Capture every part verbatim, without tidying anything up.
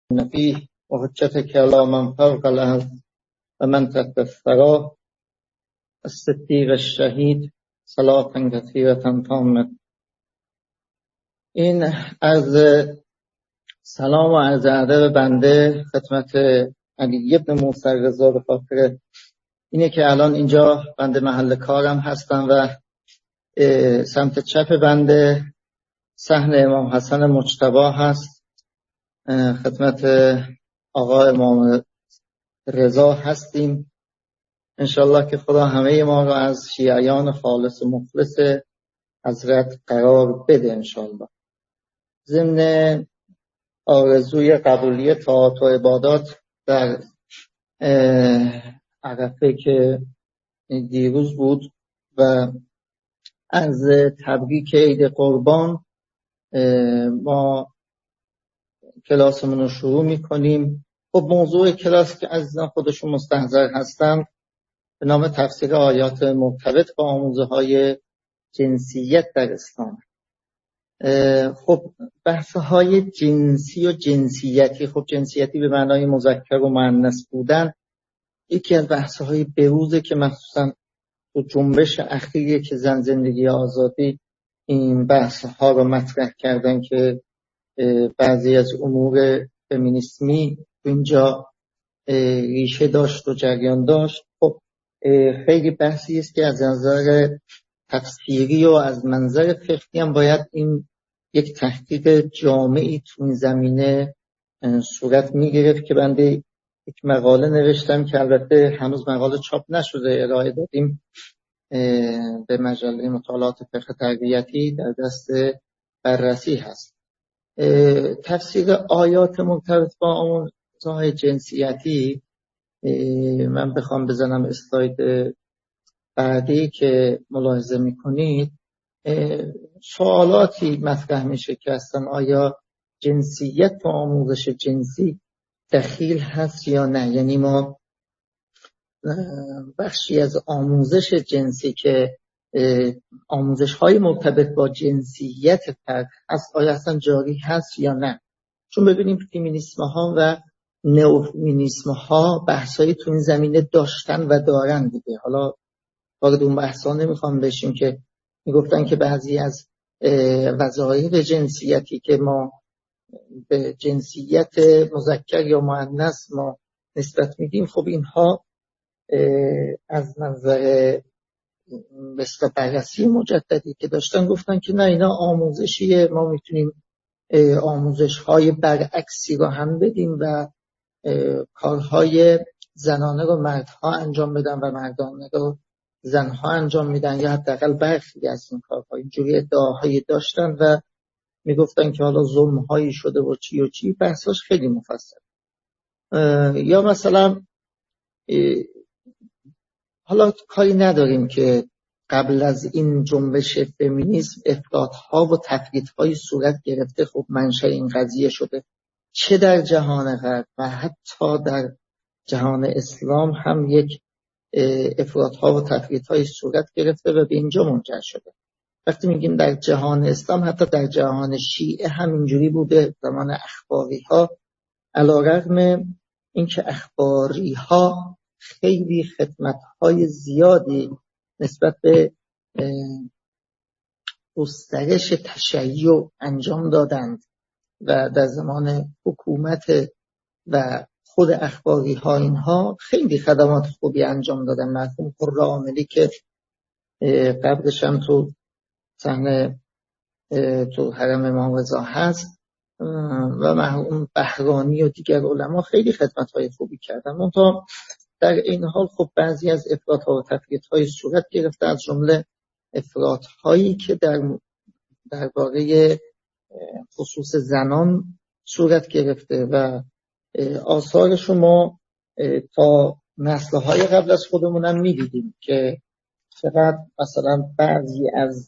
فيه وحجتك على من فوق الأرض ومن تحت الثرى الصدیق الشهید صلاة کثیرة تامة. این عرض سلام و عرض ادب بنده خدمت علی ابن موسی رضا به خاطر اینه که الان اینجا بنده محل کارم هستم و سمت چپ بنده صحن امام حسن مجتبی هست. خدمت آقا امام رضا هستیم. انشالله که خدا همه ما رو از شیعیان خالص و مخلص حضرت قرار بده انشالله. ضمن آرزوی قبولی طاعات و عبادات در عرفه که دیروز بود و از تبریک عید قربان ما کلاسمون رو شروع میکنیم. خب موضوع کلاس که عزیزان خودشون مستحضر هستن به نام تفسیر آیات مرتبط با آموزه های جنسیت در اسلام. خب بحث های جنسی و جنسیتی، خب جنسیتی به معنای مذکر و مؤنث بودن یکی از بحث های بروزه که مخصوصا تو جنبش اخیری که زن زندگی آزادی این بحث ها رو مطرح کردن که بعضی از امور فمینیسمی اینجا ریشه داشت و جریان داشت. خب خیلی بحثی است که از نظر تفسیری و از منظر فقهی هم باید این یک تحقیق جامعی تو این زمینه صورت میگرفت که بنده یک مقاله نوشتم که البته هنوز مقاله چاپ نشده، ارائه دادیم به مجله مطالعات فقه تربیتی، در دست بررسی هست. تفسیر آیات مرتبط با آموزه‌های جنسیتی من بخوام بزنم اسلاید بعدی که ملاحظه میکنید سوالاتی مطرح میشه که اصلا آیا جنسیت و آموزش جنسی دخیل هست یا نه. یعنی ما بخشی از آموزش جنسی که آموزش های مرتبط با جنسیت فرد هست آیا اصلا جاری هست یا نه. چون ببینیم فمینیسم ها و نئوفمینیسم ها بحثایی تو این زمینه داشتن و دارن دیگه. حالا وارد اون بحثا نمیخوام بشیم که میگفتن که بعضی از وظایف جنسیتی که ما به جنسیت مذکر یا مؤنث ما نسبت میدیم، خب اینها از نظر مثل بررسی مجددی که داشتن گفتن که نه اینا آموزشیه، ما میتونیم آموزش های برعکسی رو هم بدیم و کارهای زنانه رو مردها انجام بدن و مردانه رو زنها انجام میدن یا حداقل برخی از این کارها. اینجوری ادعاهایی داشتن و میگفتن که حالا ظلم‌هایی شده و چی و چی، بحثاش خیلی مفصل. یا مثلا حالا کاری نداریم که قبل از این جنبش فمینیسم افراط‌ها و تفریط‌های صورت گرفته. خب منشأ این قضیه شده چه در جهان غرب و حتی در جهان اسلام هم یک افراط‌ها و تفریط‌های صورت گرفته و به اینجا منجر شده. وقتی میگیم در جهان اسلام، حتی در جهان شیعه هم اینجوری بوده. زمان اخباری‌ها علی‌رغم اینکه اخباری‌ها خیلی خدمت‌های زیادی نسبت به گسترش تشیع انجام دادند و در زمان حکومت و خود اخباری‌ها اینها خیلی خدمات خوبی انجام دادن. مرحوم قره‌عاملی که قبرش هم تو صحن تو حرم امام رضا هست و مرحوم بهرانی و دیگر علما خیلی خدمت‌های خوبی کردن. منتها در این حال خب بعضی از افراط‌ها و تفریط‌های صورت گرفته، از جمله افراط‌هایی که در درباره خصوص زنان صورت گرفته و آثار شما تا نسل‌های قبل از خودمونم می‌دیدیم که چقدر مثلا بعضی از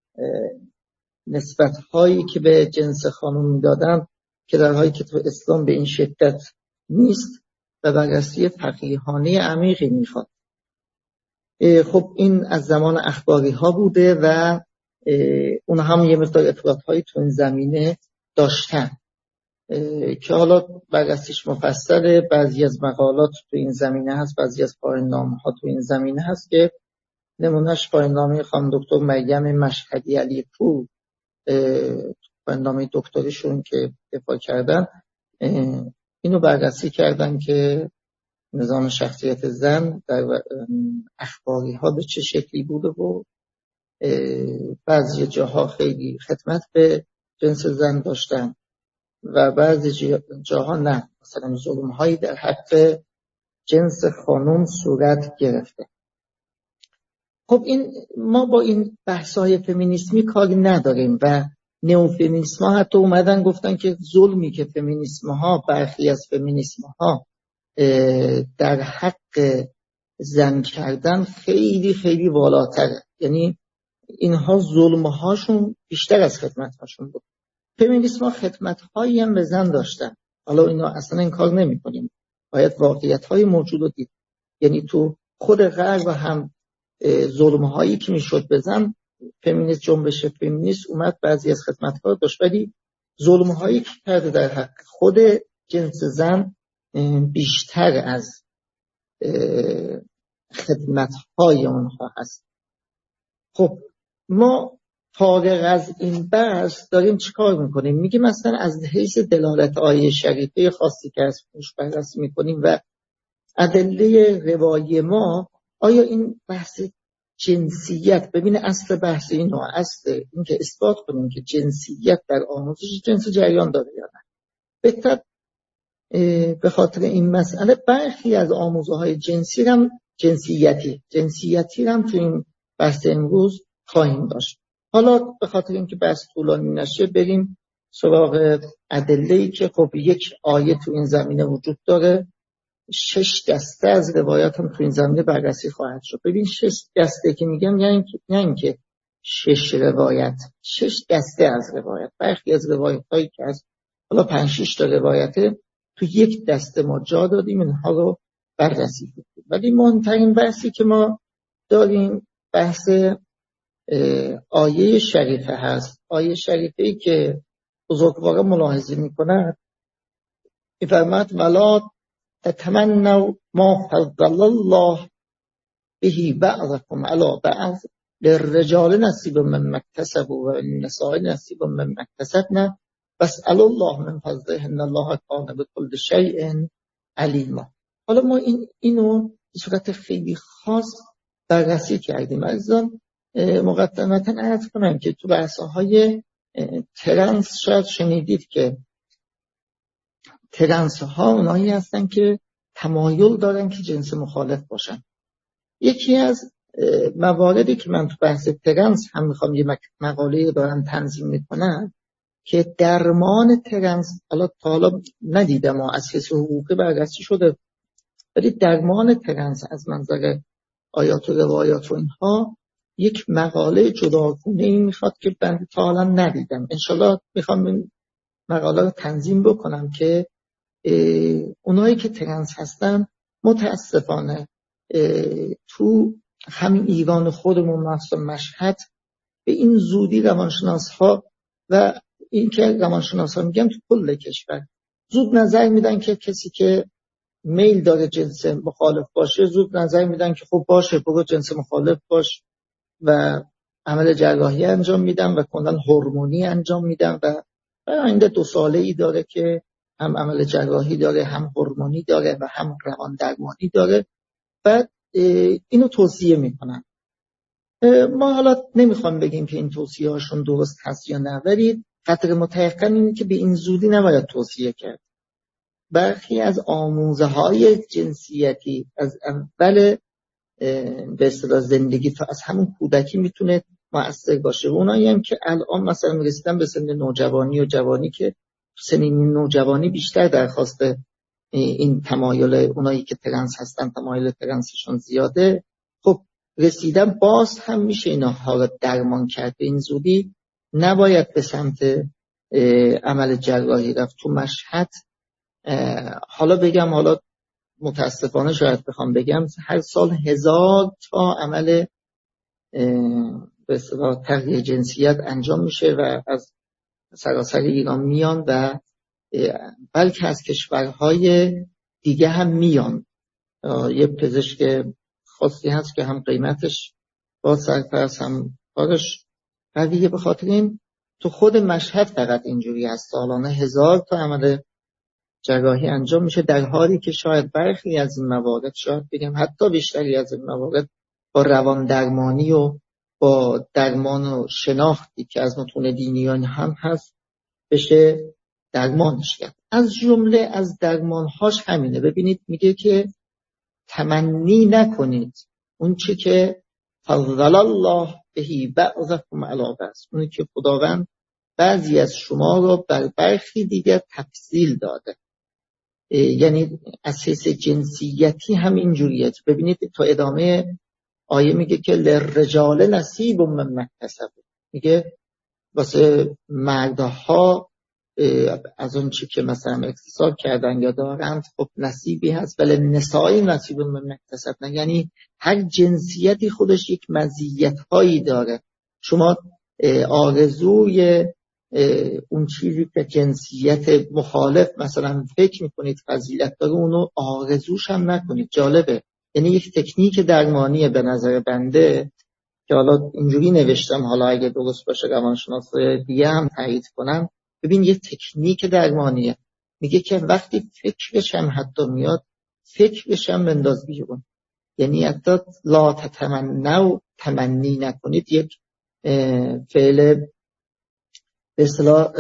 نسبت‌هایی که به جنس خانم می‌دادن که در حالی که تو اسلام به این شدت نیست و بررسی فقیهانه عمیقی میخواد. خب این از زمان اخباری ها بوده و اون هم یه مقدار افراط‌هایی تو این زمینه داشتن. که حالا بررسیش مفصله. بعضی از مقالات تو این زمینه هست، بعضی از پایان‌نامه‌ها تو این زمینه هست که نمونهش پایان‌نامه خانم دکتر مریم مشهدی علی پور، پایان‌نامه دکتریشون که دفاع کردن، اینو بررسی کردن که نظام شخصیت زن در اخباری ها به چه شکلی بوده و بعضی جاها خیلی خدمت به جنس زن داشتن و بعضی جاها نه، مثلا ظلم هایی در حق جنس خانم صورت گرفته. خب این ما با این بحث‌های فمینیسمی کاری نداریم و نئوفمینیسم ها حتی اومدن گفتن که ظلمی که فمینیسم ها، برخی از فمینیسم ها در حق زن کردن خیلی خیلی والاتره، یعنی اینها ظلم هاشون بیشتر از خدمت هاشون بود. فمینیسم ها خدمت هایی هم به زن داشتن، حالا اینا اصلا این کار نمی کنیم، باید واقعیت های موجود رو دید. یعنی تو خود غرب هم ظلم هایی که میشد به زن، فمینیست جنبش فمینیست اومد بعضی از خدمت ها داشت، ولی ظلم هایی که کرده در حق خود جنس زن بیشتر از خدمت های اونها هست. خب ما فارغ از این بحث داریم چیکار میکنیم؟ میگیم مثلا از حیث دلالت آیه شریفه خاصی که از خوش بررسی میکنیم و ادله روایی ما، آیا این بحث جنسیت، ببین اصل بحث اینو، اصل این که اثبات کنیم که جنسیت در آموزش جنس جریان داره یا نه. بهتر به خاطر این مسئله برخی از آموزه های جنسی هم جنسیتی جنسیتی هم تو این بحث امروز خواهیم داشت. حالا به خاطر اینکه بحث طولانی نشه بریم سراغ ادله‌ای که خب یک آیه تو این زمینه وجود داره، شش دسته از روایات هم تو این زمینه بررسی خواهد شد. ببین شش دسته که میگم یعنی نه اینکه شش روایت، شش دسته از روایت. برخی از روایت هایی که از حالا پنج شش تا روایته تو یک دسته ما جا دادیم، اینها رو بررسی کنیم. ولی مهمترین بحثی که ما داریم بحث آیه شریفه هست. آیه شریفه ای که بزرگوارا ملاحظه میکنند میفرماد ولا تتمنوا ما فضل الله به بعضكم على بعض للرجال نصیب مما اکتسبوا وللنساء نصیب مما اکتسبن واسألوا الله من فضله ان الله کان بكل شیء علیما. حالا ما این اینو به صورت خیلی خاص بررسی کردیم. عزیزان مقدمتا عرض کنم که تو بحث‌های ترنس شاید شنیدید که ترنس ها اونایی هستن که تمایل دارن که جنس مخالف باشن. یکی از مواردی که من تو بحث ترنس هم میخوام یه مقاله دارم تنظیم میکنم که درمان ترنس، حالا تا حالا ندیدم و از حیث حقوقی بررسی شده، ولی درمان ترنس از منظر آیات و روایات و اینها یک مقاله جداگونه ای میخواد که من تا حالا ندیدم. انشالله میخوام این مقاله رو تنظیم بکنم که اونایی که ترنس هستن متاسفانه تو همین ایران خودمون مثلا مشهد به این زودی روانشناس ها و این که روانشناس ها میگم تو کل کشور زود نظر میدن که کسی که میل داره جنس مخالف باشه زود نظر میدن که خب باشه برو جنس مخالف باش و عمل جراحی انجام میدن و کلا هورمونی انجام میدن و آینده دو ساله ای داره که هم عمل جراحی داره، هم هورمونی داره و هم روان درمانی داره. بعد اینو توصیه میکنن. ما حالا نمیخوام بگیم که این توصیه هاشون درست هست یا نه، ولی قطر متيقن اینه که به این زودی نباید توصیه کرد. برخی از آموزه های جنسیتی از اول به اصطلاح زندگی تا از همون کودکی میتونه مؤثر باشه. اونایی هم که الان مثلا رسیدن به سن نوجوانی و جوانی که سن نوجوانی بیشتر درخواست این تمایل، اونایی که ترنس هستن تمایل ترنسشون زیاده، خب رسیدن باز هم میشه اینها رو درمان کرد. به این زودی نباید به سمت عمل جراحی رفت. تو مشهد حالا بگم، حالا متاسفانه شاید بخوام بگم هر سال هزار تا عمل به اصطلاح تغییر جنسیت انجام میشه و از سراسر ایران میان و بلکه از کشورهای دیگه هم میان. یه پزشک خاصی هست که هم قیمتش با سرپرست هم کارش قویه، به خاطر این تو خود مشهد فقط اینجوری هست سالانه هزار تا عمل جراحی انجام میشه، در حالی که شاید برخی از این موارد، شاید بگم حتی بیشتری از این موارد با روان درمانی و با درمان و شناختی که از متون دینیان هم هست بشه درمانش کرد. از جمله از درمانهاش همینه. ببینید میگه که تمنی نکنید اون چی که فضل الله بهی بعضکم علی بعض، اونی که خداوند بعضی از شما رو بر برخی دیگر تفضیل داده. یعنی از حیث جنسیتی هم اینجوریه. ببینید تا ادامه آیه میگه که للرجال نصیب مما اکتسبوا، میگه واسه مردها از اون چی که مثلا اکتساب کردن یا دارند خب نصیبی هست، ولی نسایی نصیب مما اکتسبوا، یعنی هر جنسیتی خودش یک مزیت هایی داره. شما آرزوی اون چیزی که جنسیت مخالف مثلا فکر میکنید فضیلت داره اونو آرزوش هم نکنید. جالبه، یعنی یک تکنیک درمانیه به نظر بنده که حالا اینجوری نوشتم، حالا اگه درست باشه روانشناس دیگه هم تایید کنن. ببین یه تکنیک درمانیه، میگه که وقتی فکرش هم حتی میاد فکرش هم بنداز بیرون، یعنی حتی لا تتمنوا تمنی نکنید. یک فعل به اصطلاح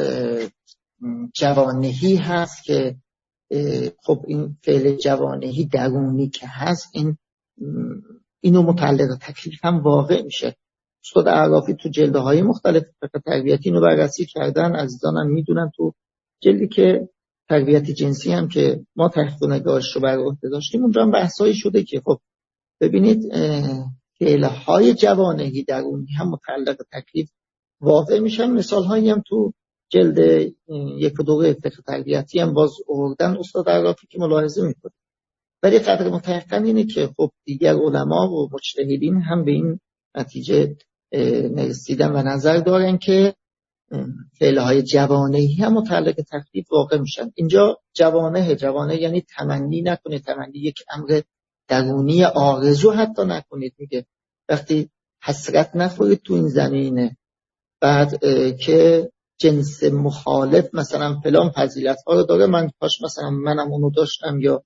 جوانهی هست که خب این فعل جوانهی درونی که هست این اینو متعلق تکلیف هم واقع میشه. استاد اعرافی تو جلده های مختلف فقه تربیتی اینو بررسی کردن، عزیزانم میدونن. تو جلدی که تربیت جنسی هم که ما تحت نگاهش رو بر عهده داشتیم اونجا هم بحثایی شده که خب ببینید فعل های جوانهی درونی هم متعلق تکلیف واقع میشن. مثال هایی هم تو جلد یک و دو فقه تربیتی هم باز آوردن استاد اعرافی که ملاحظه میکنه. ولی قدر متيقن اینه که خب دیگر علما و مجتهدین هم به این نتیجه نرسیدن و نظر دارن که فعلهای جوانهی هم متعلق تکلیف واقع میشن. اینجا جوانه جوانه یعنی تمنی نکنید، تمنی یک امر درونی، آرزو حتی نکنید. میگه وقتی حسرت نخورید تو این زمینه بعد که جنس مخالف مثلا فلان فضیلت ها رو داره، من کاش مثلا منم اونو داشتم یا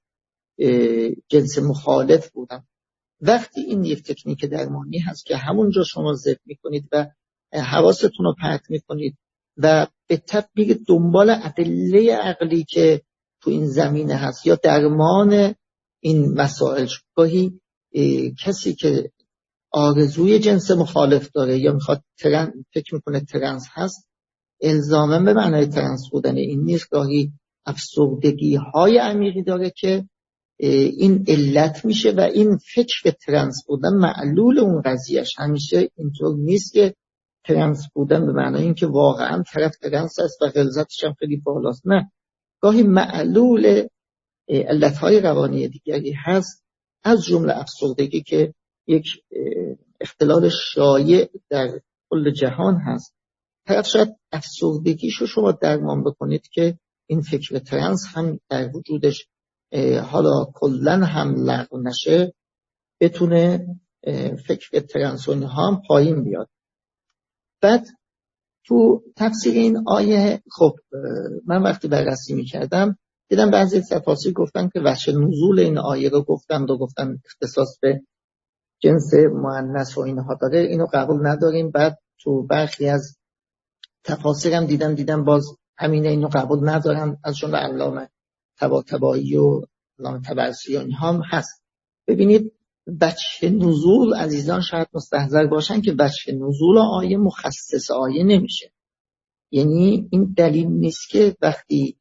جنس مخالف بودم. وقتی این یک تکنیک درمانی هست که همونجا شما ضبط میکنید و حواستون رو پرت میکنید و به تبع میرید دنبال ادله عقلی که تو این زمینه هست یا درمان این مسائل. گاهی کسی که آرزوی جنس مخالف داره یا میخواد ترن فکر میکنه ترنس هست، الزاما به معنای ترنس بودن این نیست. گاهی افسردگی های عمیقی داره که این علت میشه و این فکر به ترنس بودن معلول اون قضیهش. همیشه اینطور نیست که ترنس بودن به معنای این که واقعا طرف ترنس است و غلظتش هم خیلی بالاست، نه. گاهی معلول علتهای روانی دیگری هست، از جمله افسردگی که یک اختلال شایع در کل جهان هست. طرف شاید افسردگیشو شما درمان بکنید که این فکر ترنس هم در وجودش حالا کلن هم لغو نشه، بتونه فکر ترنس هم پایین بیاد. بعد تو تفسیر این آیه خب من وقتی بررسی میکردم دیدم بعضی تفاسیر گفتن که وجه نزول این آیه رو گفتن و گفتن اختصاص به جنس مؤنث و اینها داره، اینو قبول نداریم. بعد تو برخی از تفاسیرم دیدم دیدم باز همینه، اینو قبول ندارن، از جمله علامه طباطبایی و علامه طبرسی و اینها هم هست. ببینید وجه نزول عزیزان شاید مستحضر باشن که وجه نزول آیه مخصص آیه نمیشه. یعنی این دلیل نیست که وقتی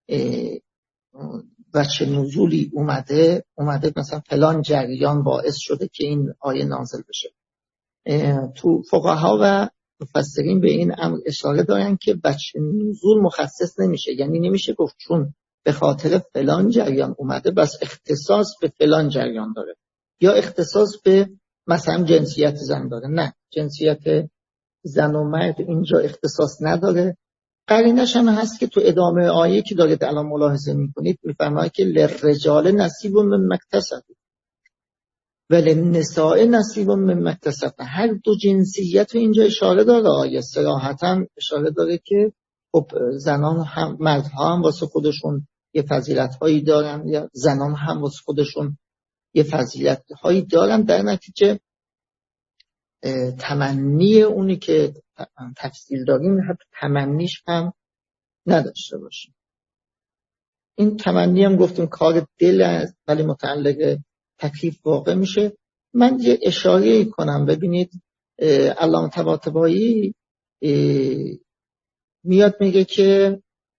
وجه نزولی اومده اومده مثلا فلان جریان باعث شده که این آیه نازل بشه. تو فقها و مفسرین به این امر اشاره دارن که وجه نزول مخصص نمیشه، یعنی نمیشه گفت چون به خاطر فلان جریان اومده بس اختصاص به فلان جریان داره یا اختصاص به مثلا جنسیت زن داره. نه، جنسیت زن و مرد اینجا اختصاص نداره قرینش هم هست که تو ادامه آیه که دارید الان ملاحظه میکنید میفرماید که للرجال نصیب مما اکتسبوا وللنساء نصیب مما اکتسبن. هر دو جنسیت رو اینجا اشاره داره. آیه صراحتا اشاره داره که خب زنان هم مردها هم واسه خودشون یه فضیلت هایی دارن، یا زنان هم واسه خودشون یه فضیلت هایی دارن. در نتیجه تمنی اونی که تفصیل داریم حتی تمنیش هم نداشته باشیم. این تمنی هم گفتیم کار دل است ولی متعلق تکلیف واقع میشه. من یه اشاره کنم. ببینید علامه طباطبایی میاد میگه که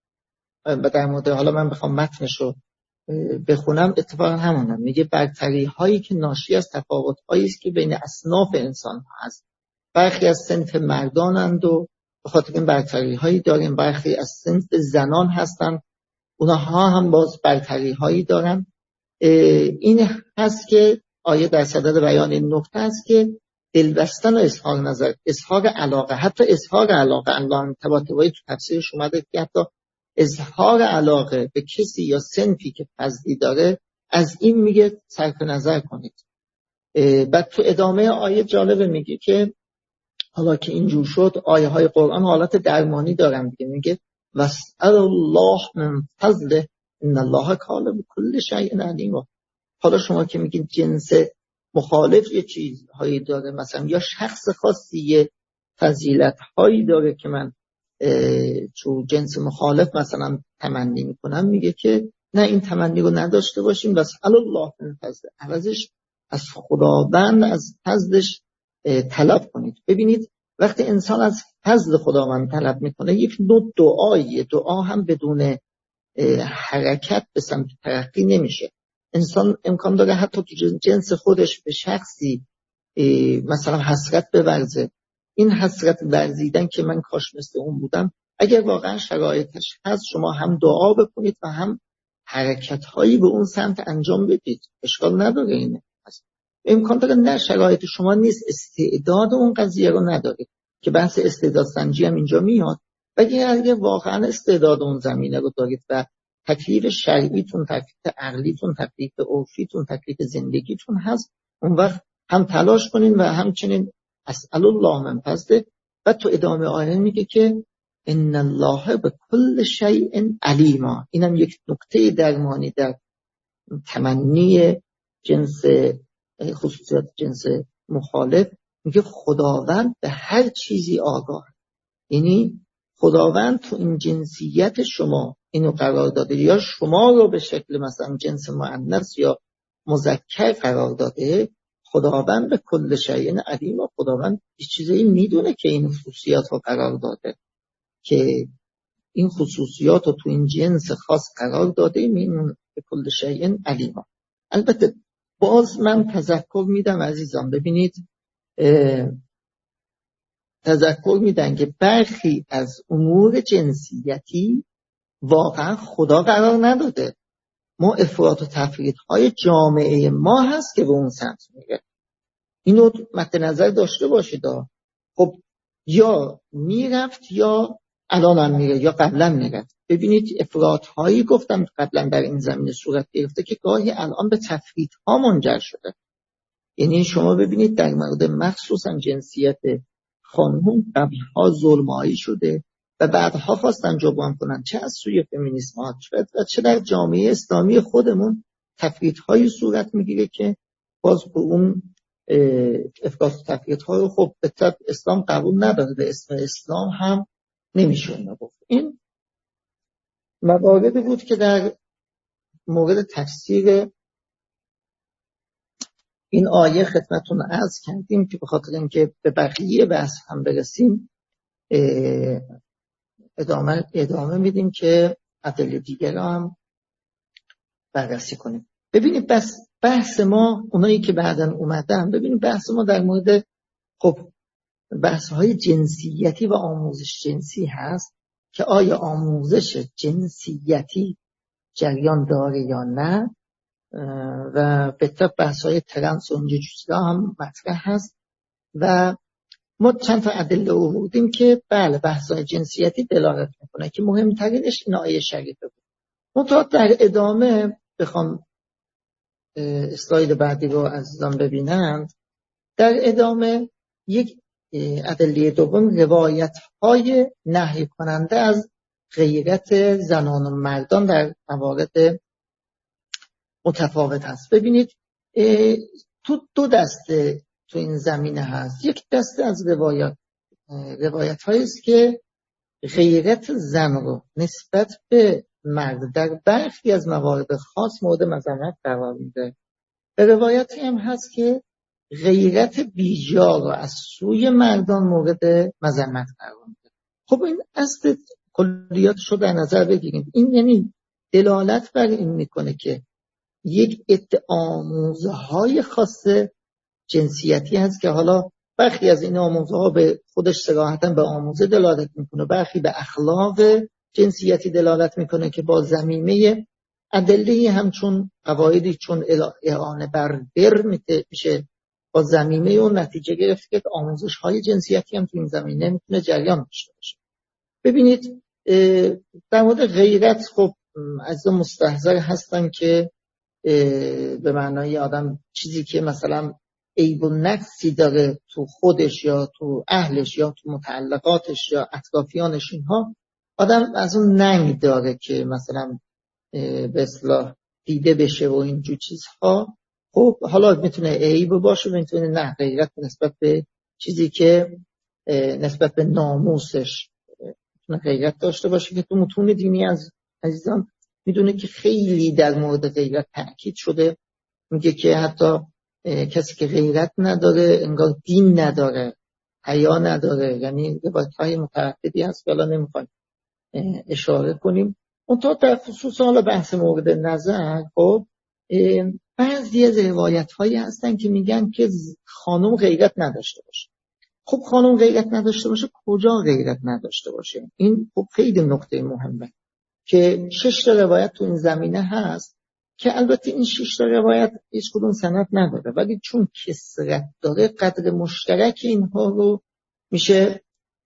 در مورد، حالا من بخوام متنشو بخونم اتفاقا همونم میگه، برتری هایی که ناشی از تفاوت هایی است که بین اصناف انسان ها هست. برخی از صنف مردانند و به خاطر این برتری هایی داریم، برخی از صنف زنان هستند، اونها هم باز برتری هایی دارن. این هست که آیه در صدد بیان این نکته است که دلبستن و اظهار نظر، اظهار علاقه، حتی اظهار علاقه، علامه طباطبایی تو تفسیرش اومده که حتی اظهار علاقه به کسی یا صنفی که فضلی داره، از این میگه صرف نظر کنید. بعد تو ادامه آیه جالبه میگه که حالا که اینجور شد، آیه های قرآن حالت درمانی دارن دیگه. میگه واسأل الله من فضله ان الله کان بكل شیء علیم. حالا شما که میگین جنس مخالف یه چیزهایی داره، مثلا یا شخص خاصی یه فضیلت هایی داره که من تو جنس مخالف مثلا تمنی میکنم، میگه که نه، این تمنی رو نداشته باشیم. واسأل الله من فضله، عوضش از خداوند از فضلش طلب کنید. ببینید وقتی انسان از فضل خداوند طلب میکنه، یک نوع دعاییه. دعا هم بدون حرکت به سمت ترقی نمیشه. انسان امکان داره حتی تو جنس خودش به شخصی مثلا حسرت بورزه. این حسرت ورزیدن که من کاش مثل اون بودم، اگر واقعا شرایطش هست، شما هم دعا بکنید و هم حرکت هایی به اون سمت انجام بدید. اشکال نداره. اینه امکان داره نه شرایط شما نیست، استعداد اون قضیه رو ندارید، که بحث استعداد سنجی هم اینجا میاد. و اگر واقعا استعداد اون زمینه رو دارید و تکلیف شرعیتون، تکلیف عقلیتون، تکلیف عرفیتون، تکلیف زندگیتون هست، اون وقت هم تلاش کنین و همچنین اسأل الله من فضله. و تو ادامه آیه میگه که ان الله بكل شیء علیم. اینم یک نکته درمانی در تمنی جنس، خصوصیات جنس مخالف. میگه خداوند به هر چیزی آگاه. یعنی خداوند تو این جنسیت شما اینو قرار داده، یا شما رو به شکل مثلا جنس مؤنث یا مذکر قرار داده. خداوند به کل شیء علیم. و خداوند یه چیزایی میدونه که این خصوصیات رو قرار داده، که این خصوصیات رو تو این جنس خاص قرار داده. میدونه به کل شیء علیم. البته باز من تذکر میدم عزیزان، ببینید تذکر میدن که برخی از امور جنسیتی واقعا خدا قرار نداده. ما افراط و تفریط های جامعه ما هست که به اون سمت میره. اینو مد نظر داشته باشید. خب یا میرفت یا الان هم میره یا قبلا میرفت. ببینید افراط هایی گفتم قبلا در این زمینه صورت گرفته که گاهی الان به تفریط ها منجر شده. یعنی شما ببینید در مورد مخصوصا جنسیت خانم قبلها ظلمایی شده و بعدها خواستن جبران کنن، چه از سوی فمینیسم ها و چه در جامعه اسلامی خودمون تفریط های صورت میگیره که باز به اون افراط و تفریط ها رو خب به طب اسلام قبول نداره، به اسم اسلام هم نمیشه نگفت. این مواردی بود که در مورد تفسیر این آیه خدمتتون عرض کردیم که به خاطر اینکه به بقیه بحث هم برسیم ادامه ادامه میدیم که ادله دیگر هم بررسی کنیم. ببینید بس بحث ما، اونایی که بعداً اومدن، ببینید بحث ما در مورد خب بحث های جنسیتی و آموزش جنسی هست که آیا آموزش جنسیتی جریان داره یا نه، و به طب بحث های ترنس و اینجور چیزا هم مطرح هست. و ما چند تا ادله آوردیم که بله بحث‌های جنسیتی دلالت میکنه که مهمترینش این آیه شریفه بود. منتها در ادامه بخوام اسلاید بعدی رو عزیزان ببینند، در ادامه یک ادله دوم روایت‌های نهی کننده از غیرت زنان و مردان در موارد متفاوت هست. ببینید تو دو دسته تو این زمینه هست. یک دسته از روایت روایت هایی است که غیرت زن رو نسبت به مرد در برخی از موارد خاص مورد مذمت قرار میده. روایتی هم هست که غیرت بیجا رو از سوی مردان مورد مذمت قرار میده. خب این اصل کلیاتش رو در نظر بگیرید. این یعنی دلالت بر این میکنه که یک آموزه های خاص جنسیتی هست که حالا برخی از این آموزه ها به خودش صراحتاً به آموزه دلالت میکنه، برخی به اخلاق جنسیتی دلالت میکنه که با ضمیمه ادله همچون قواعدی چون اعانه بر بر میشه با ضمیمه اون نتیجه گرفت که آموزش های جنسیتی هم تو این زمینه میتونه جریان داشته باشه. ببینید در مورد غیرت خب از مستحضر هستن که به معنای آدم چیزی که مثلا عیب و نقصی داره تو خودش یا تو اهلش یا تو متعلقاتش یا اطرافیانش، اینها آدم از اون ننگ داره که مثلا به اصطلاح دیده بشه و اینجور چیزها. خب حالا میتونه عیب باشه، میتونه نه غیرت نسبت به چیزی که نسبت به ناموسش میتونه غیرت داشته باشه که تو متون دینی از عزیزان میدونه که خیلی در مورد غیرت تأکید شده. میگه که حتی کسی که غیرت نداره انگار دین نداره، حیا نداره. یعنی روایت‌های متعددی هست که الان نمیخوایم اشاره کنیم. اونطور در خصوص حالا بحث مورد نظر، خب بعضی از روایت‌هایی هستن که میگن که خانم غیرت نداشته باشه. خب خانم غیرت نداشته باشه کجا غیرت نداشته باشه؟ این خب خیلی نکته مهمه که شش تا روایت تو این زمینه هست که البته این شش تا روایت هیچ کدوم سند نداره، ولی چون کثرت داره قدر مشترک اینها رو میشه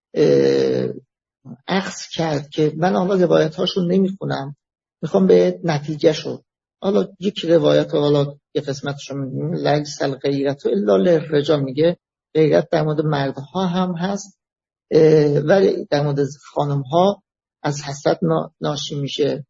اخذ کرد که من حالا روایت هاشون نمیخونم، میخوام به نتیجه شد. حالا یک روایت حالا یه قسمتشو میگیم لیس الغیرة الا للرجال، میگه غیرت در مورد مردها هم هست ولی در مورد خانمها از حسد ناشی میشه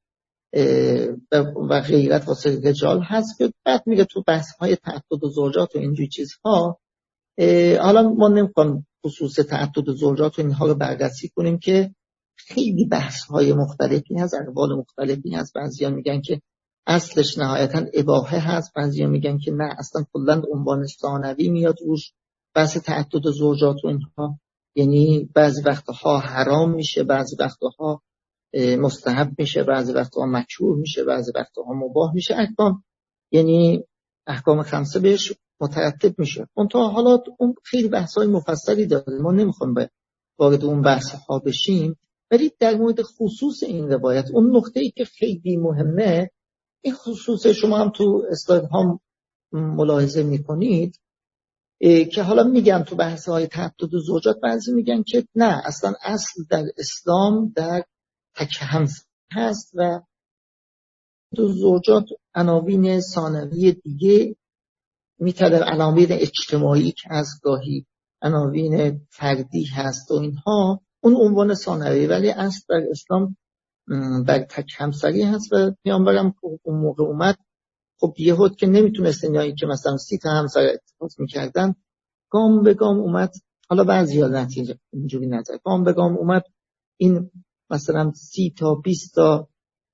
و غیرت واسه رجال هست. که بعد میگه تو بحث های تعدد و زوجات و اینجور چیزها، حالا ما نمیخوام خصوص تعدد و زوجات و اینها رو بررسی کنیم که خیلی بحث های مختلفی هست، اقوال مختلفی هست. بعضیا میگن که اصلش نهایتا اباحه هست، بعضیا میگن که نه اصلا کلا عنوان ثانوی میاد روش بحث تعدد و زوجات و اینها، یعنی بعضی وقتها حرام میشه، بعضی وقتها مستحب میشه، بعضی وقتها مکروه میشه، بعضی وقتها مباح میشه. احکام یعنی احکام خمسه بهش مترتب میشه. اون تا حالا اون خیلی بحث‌های مفصلی داره، ما نمیخوایم به وارد اون بحث‌ها بشیم، ولی در مورد خصوص این روایت اون نکته‌ای که خیلی مهمه، این خصوص شما هم تو اسلاید ها ملاحظه میکنید که حالا میگن تو بحث‌های تعدد زوجات بعضی میگن که نه اصلا اصل در اسلام در تک همسر هست و دو زوجات عناوین ثانوی دیگه میتونه عناوین اجتماعی که از گاهی عناوین فردی هست و اینها اون عنوان ثانوی، ولی اصل در اسلام در تک همسری هست. و پیامبرم اون موقع اومد خب یهود که نمیتونست اینایی که مثلا سی تا همسر اتخاذ میکردن گام به گام اومد، حالا بعضی ها نتیجه اینجوری نظر گام به گام اومد این مثلا سی تا بیست تا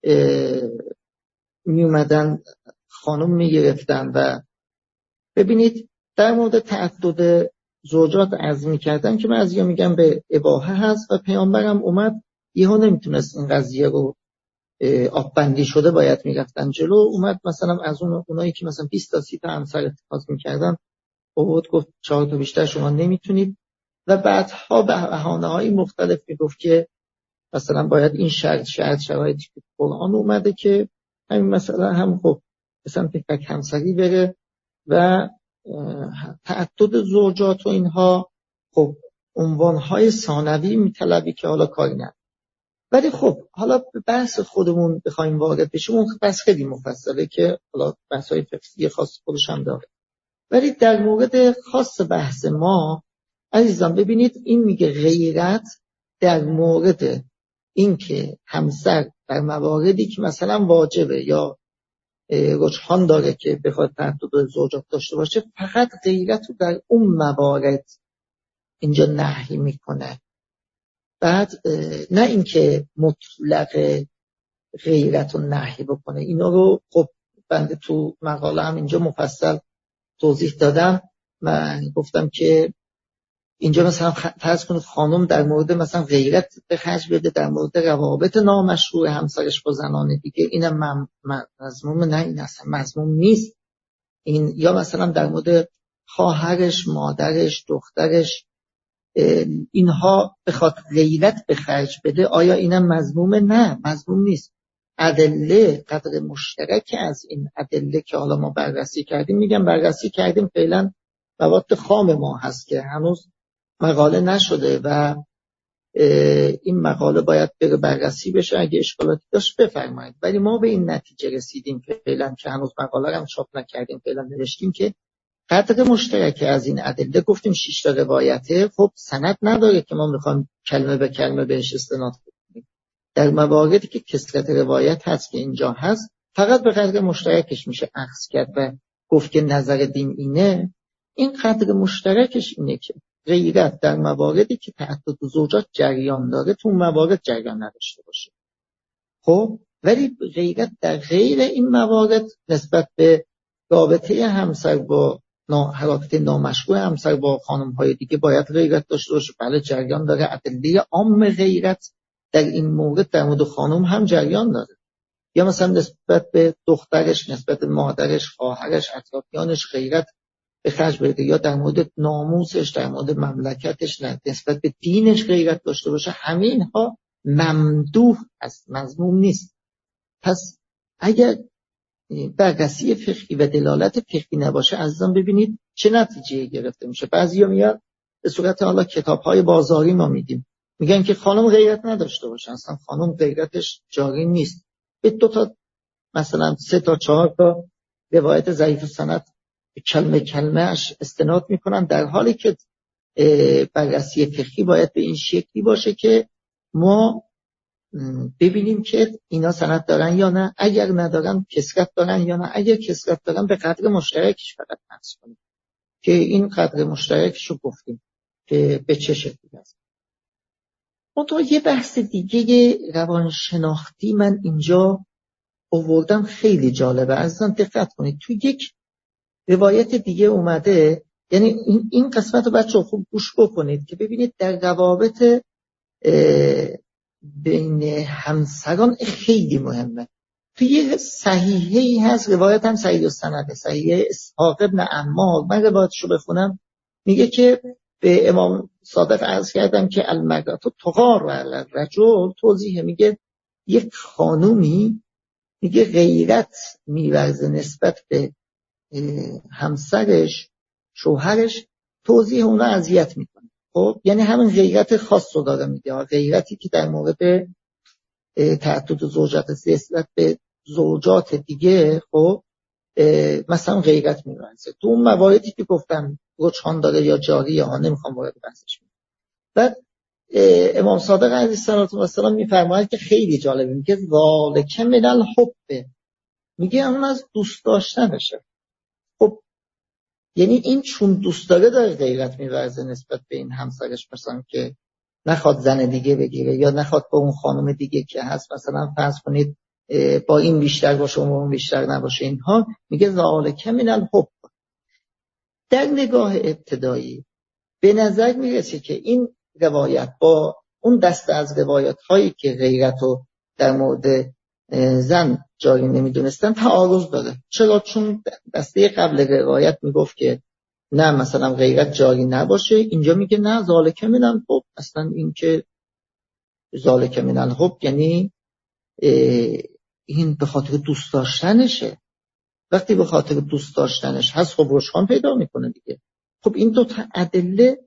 می اومدن خانم می گرفتن. و ببینید در مورد تعدد زوجات عرض می کردن که بعضی ها میگن به اباحه هست و پیامبرم اومد یهو نمیتونست این قضیه رو آب بندی شده باید میرفتن جلو، اومد مثلا از اون اونایی که مثلا بیست تا سی تا همسر اتخاذ میکردن اومد گفت چهار تا بیشتر شما نمیتونید. و بعدها به بهانه‌های مختلف میگفت که مثلا باید این شرط شرط شرایطی که قرآن اومده که همین مثلا هم خب مثلا تک همسری بره و تعدد زوجات و اینها خب عنوانهای ثانوی میطلبی که حالا کاری نداره. ولی خب حالا به بحث خودمون بخوایم وارد بشیم، اون بحث خیلی مفصله که حالا بحث‌های فقهی خاص خودش هم داره. ولی در مورد خاص بحث ما عزیزان ببینید، این میگه غیرت در مورد اینکه همسر در مواردی که مثلا واجبه یا رجحان داره که بخواد تعدد زوجات داشته باشه، فقط غیرت رو در اون موارد اینجا نهی میکنه. بعد نه اینکه مطلق غیرت رو نهی بکنه. اینا رو خب بنده تو مقاله هم اینجا مفصل توضیح دادم. من گفتم که اینجا مثلا فرض کنید خانم در مورد مثلا غیرت به خرج بده در مورد روابط نامشروع همسرش با زنان دیگه، اینم مذموم نه، این اصلا مذموم نیست. این یا مثلا در مورد خواهرش، مادرش، دخترش، اینها بخواد غیرت به خرج بده، آیا اینم مذمومه؟ نه، مذموم نیست. ادله قدر مشترک از این ادله که حالا ما بررسی کردیم، میگم بررسی کردیم، فعلا مواد خام ما هست که هنوز مقاله نشده و این مقاله باید بره بررسی بشه. اگه اشکالاتی داشت بفرمایید. ولی ما به این نتیجه رسیدیم که فعلا که هنوز مقاله هم چاپ نکردیم، فعلا نوشتیم که قدر مشترک از این ادله، گفتیم شش تا روایته، خب سند نداره که ما میخوایم کلمه به کلمه بهش استناد کنیم. در مواردی که کثرت روایت هست که اینجا هست، فقط به قدر مشترکش میشه اخذ کرد و گفت که نظر دین اینه. این قدر مشترکش اینه که غیرت در مواردی که تعدد زوجات جریان داره تو موارد جریان نداشته باشه. خب ولی غیرت در غیر این موارد نسبت به رابطه همسر با حرکت نامشروع همسر با خانم‌های دیگه باید غیرت داشته باشه. بله جریان داره. ادله عام غیرت در این مورد در مورد خانم هم جریان داره. یا مثلا نسبت به دخترش، نسبت به مادرش، خواهرش، اطرافیانش غیرت به خرج بده، یا در مورد ناموسش، در مورد مملکتش، نسبت به دینش غیرت داشته باشه. همین ها ممدوح است، مذموم نیست. پس اگر بررسی فقهی و دلالت فقهی نباشه، عزیزان ببینید چه نتیجه گرفته میشه. بعضیا میاد به صورت حالا کتاب‌های بازاری ما میدیم، میگن که خانم غیرت نداشته باشه، اصلا خانم غیرتش جاری نیست. به دو تا مثلا سه تا چهار تا روایت ضعیف سند کلمه کلمه‌اش استناد میکنن، در حالی که بررسی فقهی باید به این شکلی باشه که ما ببینیم که اینا سند دارن یا نه، اگر ندارن کثرت دارن یا نه، اگر کثرت دارن به قدر مشترکش فقط بحث کنیم که این قدر مشترکش رو گفتیم که به چه شکلی هست. منتها یه بحث دیگه روانشناختی من اینجا آوردم، خیلی جالبه، عزیزان دقت کنید. تو یک روایت دیگه اومده، یعنی این این قسمت رو بچه خوب گوش بکنید که ببینید در روابط بین همسران خیلی مهمه. توی یه صحیحه‌ای هست، روایت هم صحیح السند، صحیح اسحاق ابن عمار، من روایتشو بخونم، میگه که به امام صادق عرض کردم که المرأة تغار علی الرجل، توضیح میگه یک خانومی میگه غیرت میورزه نسبت به همسرش، شوهرش، توضیح اونا اذیت میکنه. خب یعنی همین غیرت خاص رو داره میگه، غیرتی که در مورد تعدد زوجات نسبت به زوجات دیگه خب مثلا غیرت میورزه. تو اون مواردی که گفتم رجحان داره یا جاریه ها، نمیخوام وارد بحثش بشم. بعد امام صادق علیه السلام میفرماید که خیلی جالبه، میگه ذالک من الحب، میگه اون از دوست داشتنشه. خب یعنی این چون دوست داره داره غیرت میورزه نسبت به این همسرش، مثلا که نخواد زن دیگه بگیره یا نخواد با اون خانم دیگه که هست مثلا فرض کنید با این بیشتر باشه و اون بیشتر نباشه. اینها میگه ذالک من الحب. در نگاه ابتدایی به نظر میرسه که این روایت با اون دسته از روایت هایی که غیرت رو در مورد زن جاری نمیدونستن تعارض داره. چرا؟ چون دسته قبل روایت میگفت که نه مثلا غیرت جاری نباشه، اینجا میگه نه ذالک من الحب. اصلا این که ذالک من الحب یعنی این به خاطر دوست داشتنشه. وقتی به خاطر دوست داشتنش هست خب رجحان پیدا میکنه دیگه. خب این دو تا ادله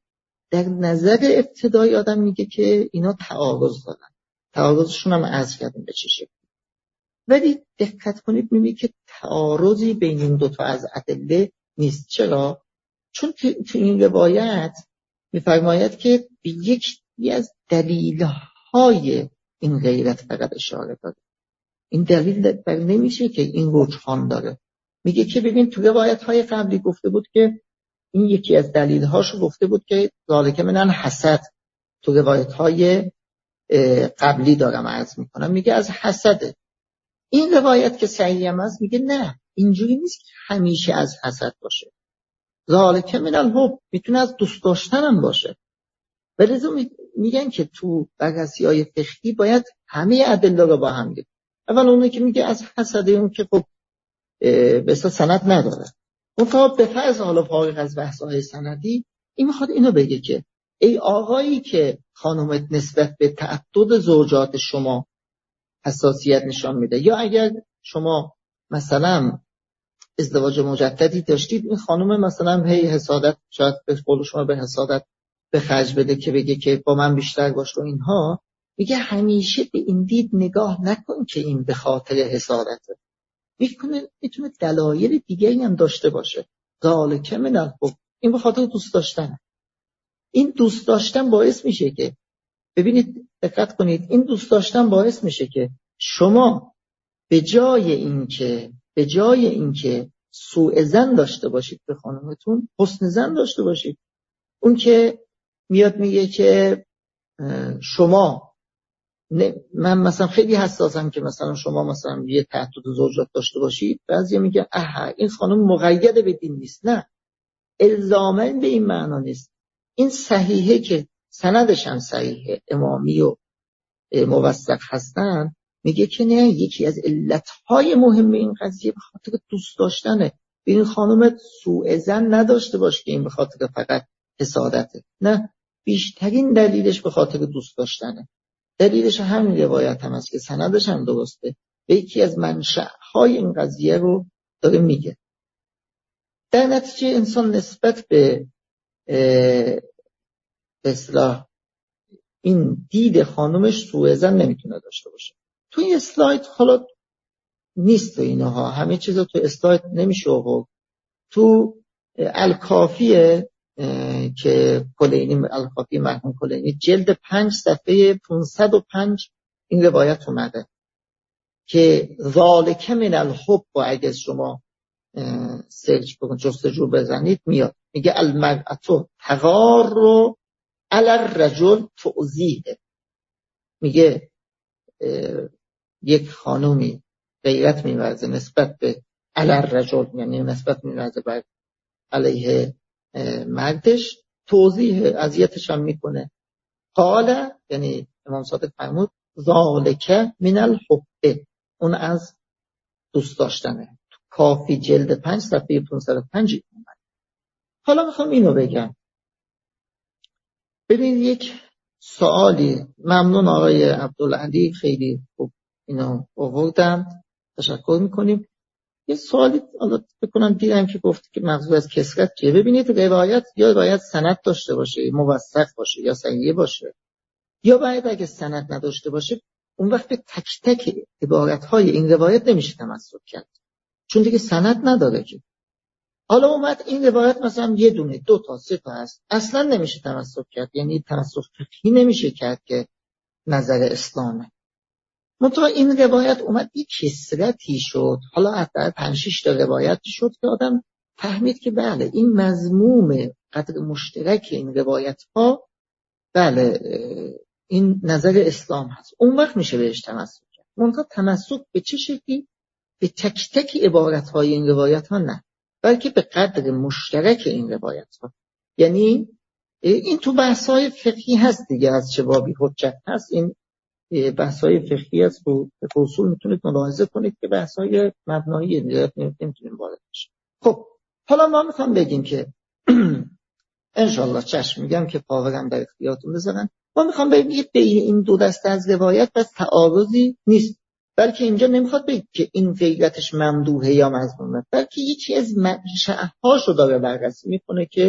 در نظر ابتدایی آدم میگه که اینا تعارض دارن، تعارضشون هم عرض کردیم به چه شکل. ولی دقت کنید میبینید که تعارضی بین این دوتا از ادله نیست. چرا؟ چون تو این روایت میفرماید که به یکی از دلیل‌های این غیرت فقط اشاره داره. این دلیل بر نمیشه که این رجحان داره. میگه که ببین تو روایت‌های قبلی گفته بود که این یکی از دلیل‌هاشو گفته بود که ذالک من حسد. تو روایت‌های قبلی دارم عرض میکنم، میگه از حسده. این روایت که صحیح هم هست میگه نه، اینجوری نیست که همیشه از حسد باشه. ذالک من الحب، میتونه از دوست داشتن هم باشه. ولی میگن که تو بررسی‌های فقهی باید همه ادله رو با هم دید. اول اونی که میگه از حسد، اون که خب به اصلا سند نداره. اون تا به فرض حالا فارغ از بحث‌های سندی، این میخواد اینو بگه که ای آقایی که خانومت نسبت به تعدد زوجات شما حساسیت نشان میده، یا اگر شما مثلا ازدواج مجددی داشتید، این خانوم مثلا هی حسادت، شاید به قول شما به حسادت به خرج بده که بگه که با من بیشتر باش و اینها، میگه همیشه به این دید نگاه نکن که این به خاطر حسادته. میتونه میتونه دلایل دیگه‌ای هم داشته باشه. ذالک من الحب، این به خاطر دوست داشتنه. این دوست داشتن باعث میشه که ببینید، دقت کنید، این دوست داشتن باعث میشه که شما به جای اینکه به جای اینکه سوء ظن داشته باشید به خانمتون، حسن ظن داشته باشید. اون که میاد میگه که شما نه، من مثلا خیلی حساسم که مثلا شما مثلا یه تعدد زوجات داشته باشید، بعضی میگه آها این خانم مقید به دین نیست. نه، الزاماً به این معنا نیست. این صحیحه که سندش هم صحیحه، امامی و موثق هستن، میگه که نه، یکی از علتهای مهم این قضیه به خاطر دوست داشتنه. به این خانم سوء ظن نداشته باش که این به خاطر فقط حسادته. نه، بیشترین دلیلش به خاطر دوست داشتنه. دلیلش همین روایت هم هست که سندش هم درسته، به یکی از منشأهای این قضیه رو داره میگه. در نتیجه انسان نسبت به به اصطلاح این دید خانومش سوء ظن نمیتونه داشته باشه. تو این اسلاید حالا نیست تو اینها، همه چیز رو تو اسلاید نمیشه آورد. تو الکافیه که کلینی، الکافی مرحوم کلینی، جلد پنج صفحه پانصد و پنج این روایت اومده که ذالک من الحب، و اگه شما سرچ بکن، جستجو بزنید، میاد میگه المرأة تغار علی الرجل تعزیه. میگه یک خانومی غیرت می‌ورزه نسبت به علی الرجل، یعنی نسبت می‌ورزه بر علیه مردش، توضیح اذیتش هم میکنه. قال، یعنی امام صادق فرمود ذالک من الحب، اون از دوست داشتنه. کافی جلد پنج صفحه پانصد و پنج. حالا میخوام اینو بگم. ببین یک سوالی، ممنون آقای عبدالعلی، خیلی خوب اینو آوردن، تشکر میکنیم. یه سوالی حالا بکنم دیدم که گفت که مغزو از کسرت چیه. ببینید روایت یا باید سند داشته باشه، موثق باشه، یا صحیح باشه، یا باید اگه سند نداشته باشه اون وقت به تک تک عبارت‌های این روایت نمیشه تمسک کرد، چون دیگه سند نداره که. حالا اومد این روایت مثلا یه دونه، دو تا، سه تا هست، اصلا نمیشه تمسک کرد، یعنی تمسک فقهی نمیشه کرد که نظر اسلامه. منتها این روایت اومد یک کسرتی شد، حالا حتی پنج شش تا روایتی شد که آدم فهمید که بله این مضموم قدر مشترک این روایت ها، بله این نظر اسلام هست، اون وقت میشه بهش تمسک کرد. منتها تمسک به چه شکلی؟ به تک تک عبارت های این روایت ها نه، بلکه به قدر مشترک این روایت ها. یعنی این تو بحث های فقهی هست دیگه، از چه بابی حجت هست، این بحث های فقهی هست، تو اصول میتونید ملاحظه کنید که بحث های مبنایی دیگه نمیتونیم وارد بشیم. خب حالا ما میخوام بگیم که انشالله چشم میگم که پاورم در اختیارتون بذارن، ما میخوام بگیم بین این دو دسته از روایت بس تعارضی نیست، بلکه اینجا نمیخواد بگیم که این غیرتش ممدوحه یا مذمومه، بلکه یکی از منشأهاشو داره بررسی میکنه که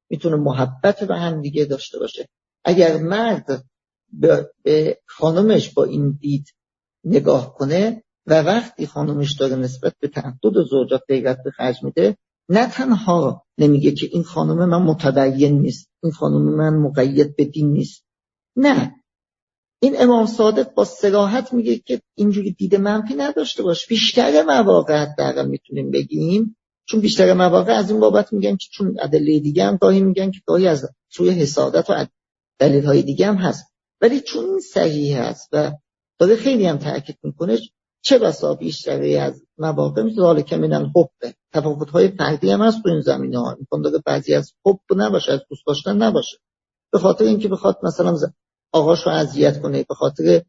میتونه محبت به هم دیگه داشته باشه. اگر مرد به, به خانمش با این دید نگاه کنه و وقتی خانمش داره نسبت به تعدد زوجات غیرت به خرج میده، نه تنها نمیگه که این خانم من متدین نیست، این خانم من مقید به دین نیست، نه، این امام صادق با صراحت میگه که اینجوری دید منفی نداشته باش. بیشتر مواقع حداقل میتونیم بگیم، چون بیشتر مواقع از این بابت میگن که چون ادله دیگه هم گاهی میگن که گاهی از سوی حسادت و دلیل‌های دیگه هم هست، ولی چون صحیح هست و داره خیلی هم تاکید میکنه، چه بسا بیشتری از مواقع مثل ذالک من الحب، تفاوت‌های فردی هم هست تو این زمینه‌ها، امکان داره بعضی از حب نباشه، از دوست داشتن نباشه، به خاطر اینکه بخواد مثلا آقاشو اذیت کنه، به خاطر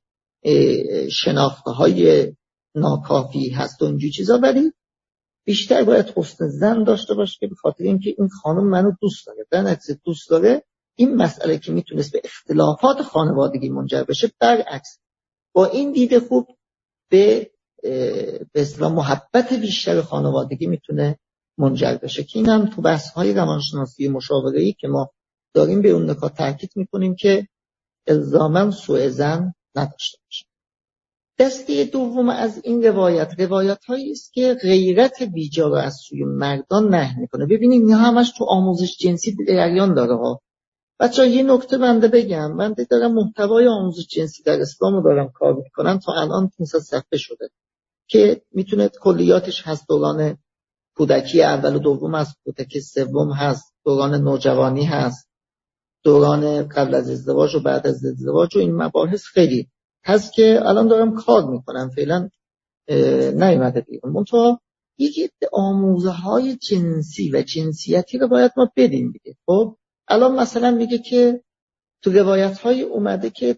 شناخته‌های ناکافی هست و اینجوری چیزا، ولی بیشتر باید حسن ظن داشته باشه که به خاطر اینکه این خانم منو دوست داره، در نتیجه دوست داره. این مسئله که میتونست به اختلافات خانوادگی منجر بشه، برعکس با این دید خوب به به اصطلاح محبت بیشتر خانوادگی میتونه منجر بشه، که این هم تو بحث‌های روانشناسی مشاوره‌ای که ما داریم به اون نکات تاکید میکنیم که الزاماً سوء ظن نداشته باشه. دسته دوم از این روایت روایت هایی است که غیرت بیجا رو از سوی مردان نهی میکنه. ببینید اینا همش تو آموزش جنسی جریان داره ها. بچه‌ها یه نکته بنده بگم، بنده دارم محتوای آموزش جنسی در اسلام رو دارم کار میکنم، تا الان پانصد صفحه شده که میتونه کلیاتش هست، دوران کودکی اول و دوم هست، کودکی سوم هست، دوران نوجوانی هست، دوران قبل از ازدواج و بعد از ازدواج و این مباحث خیلی هست که الان دارم کار میکنم، فعلا نیومده بیرون. منتها یکی آموزه های جنسی و جنسیتی رو باید ما بدیم دیگه. خب الان مثلا میگه که تو روایت های اومده که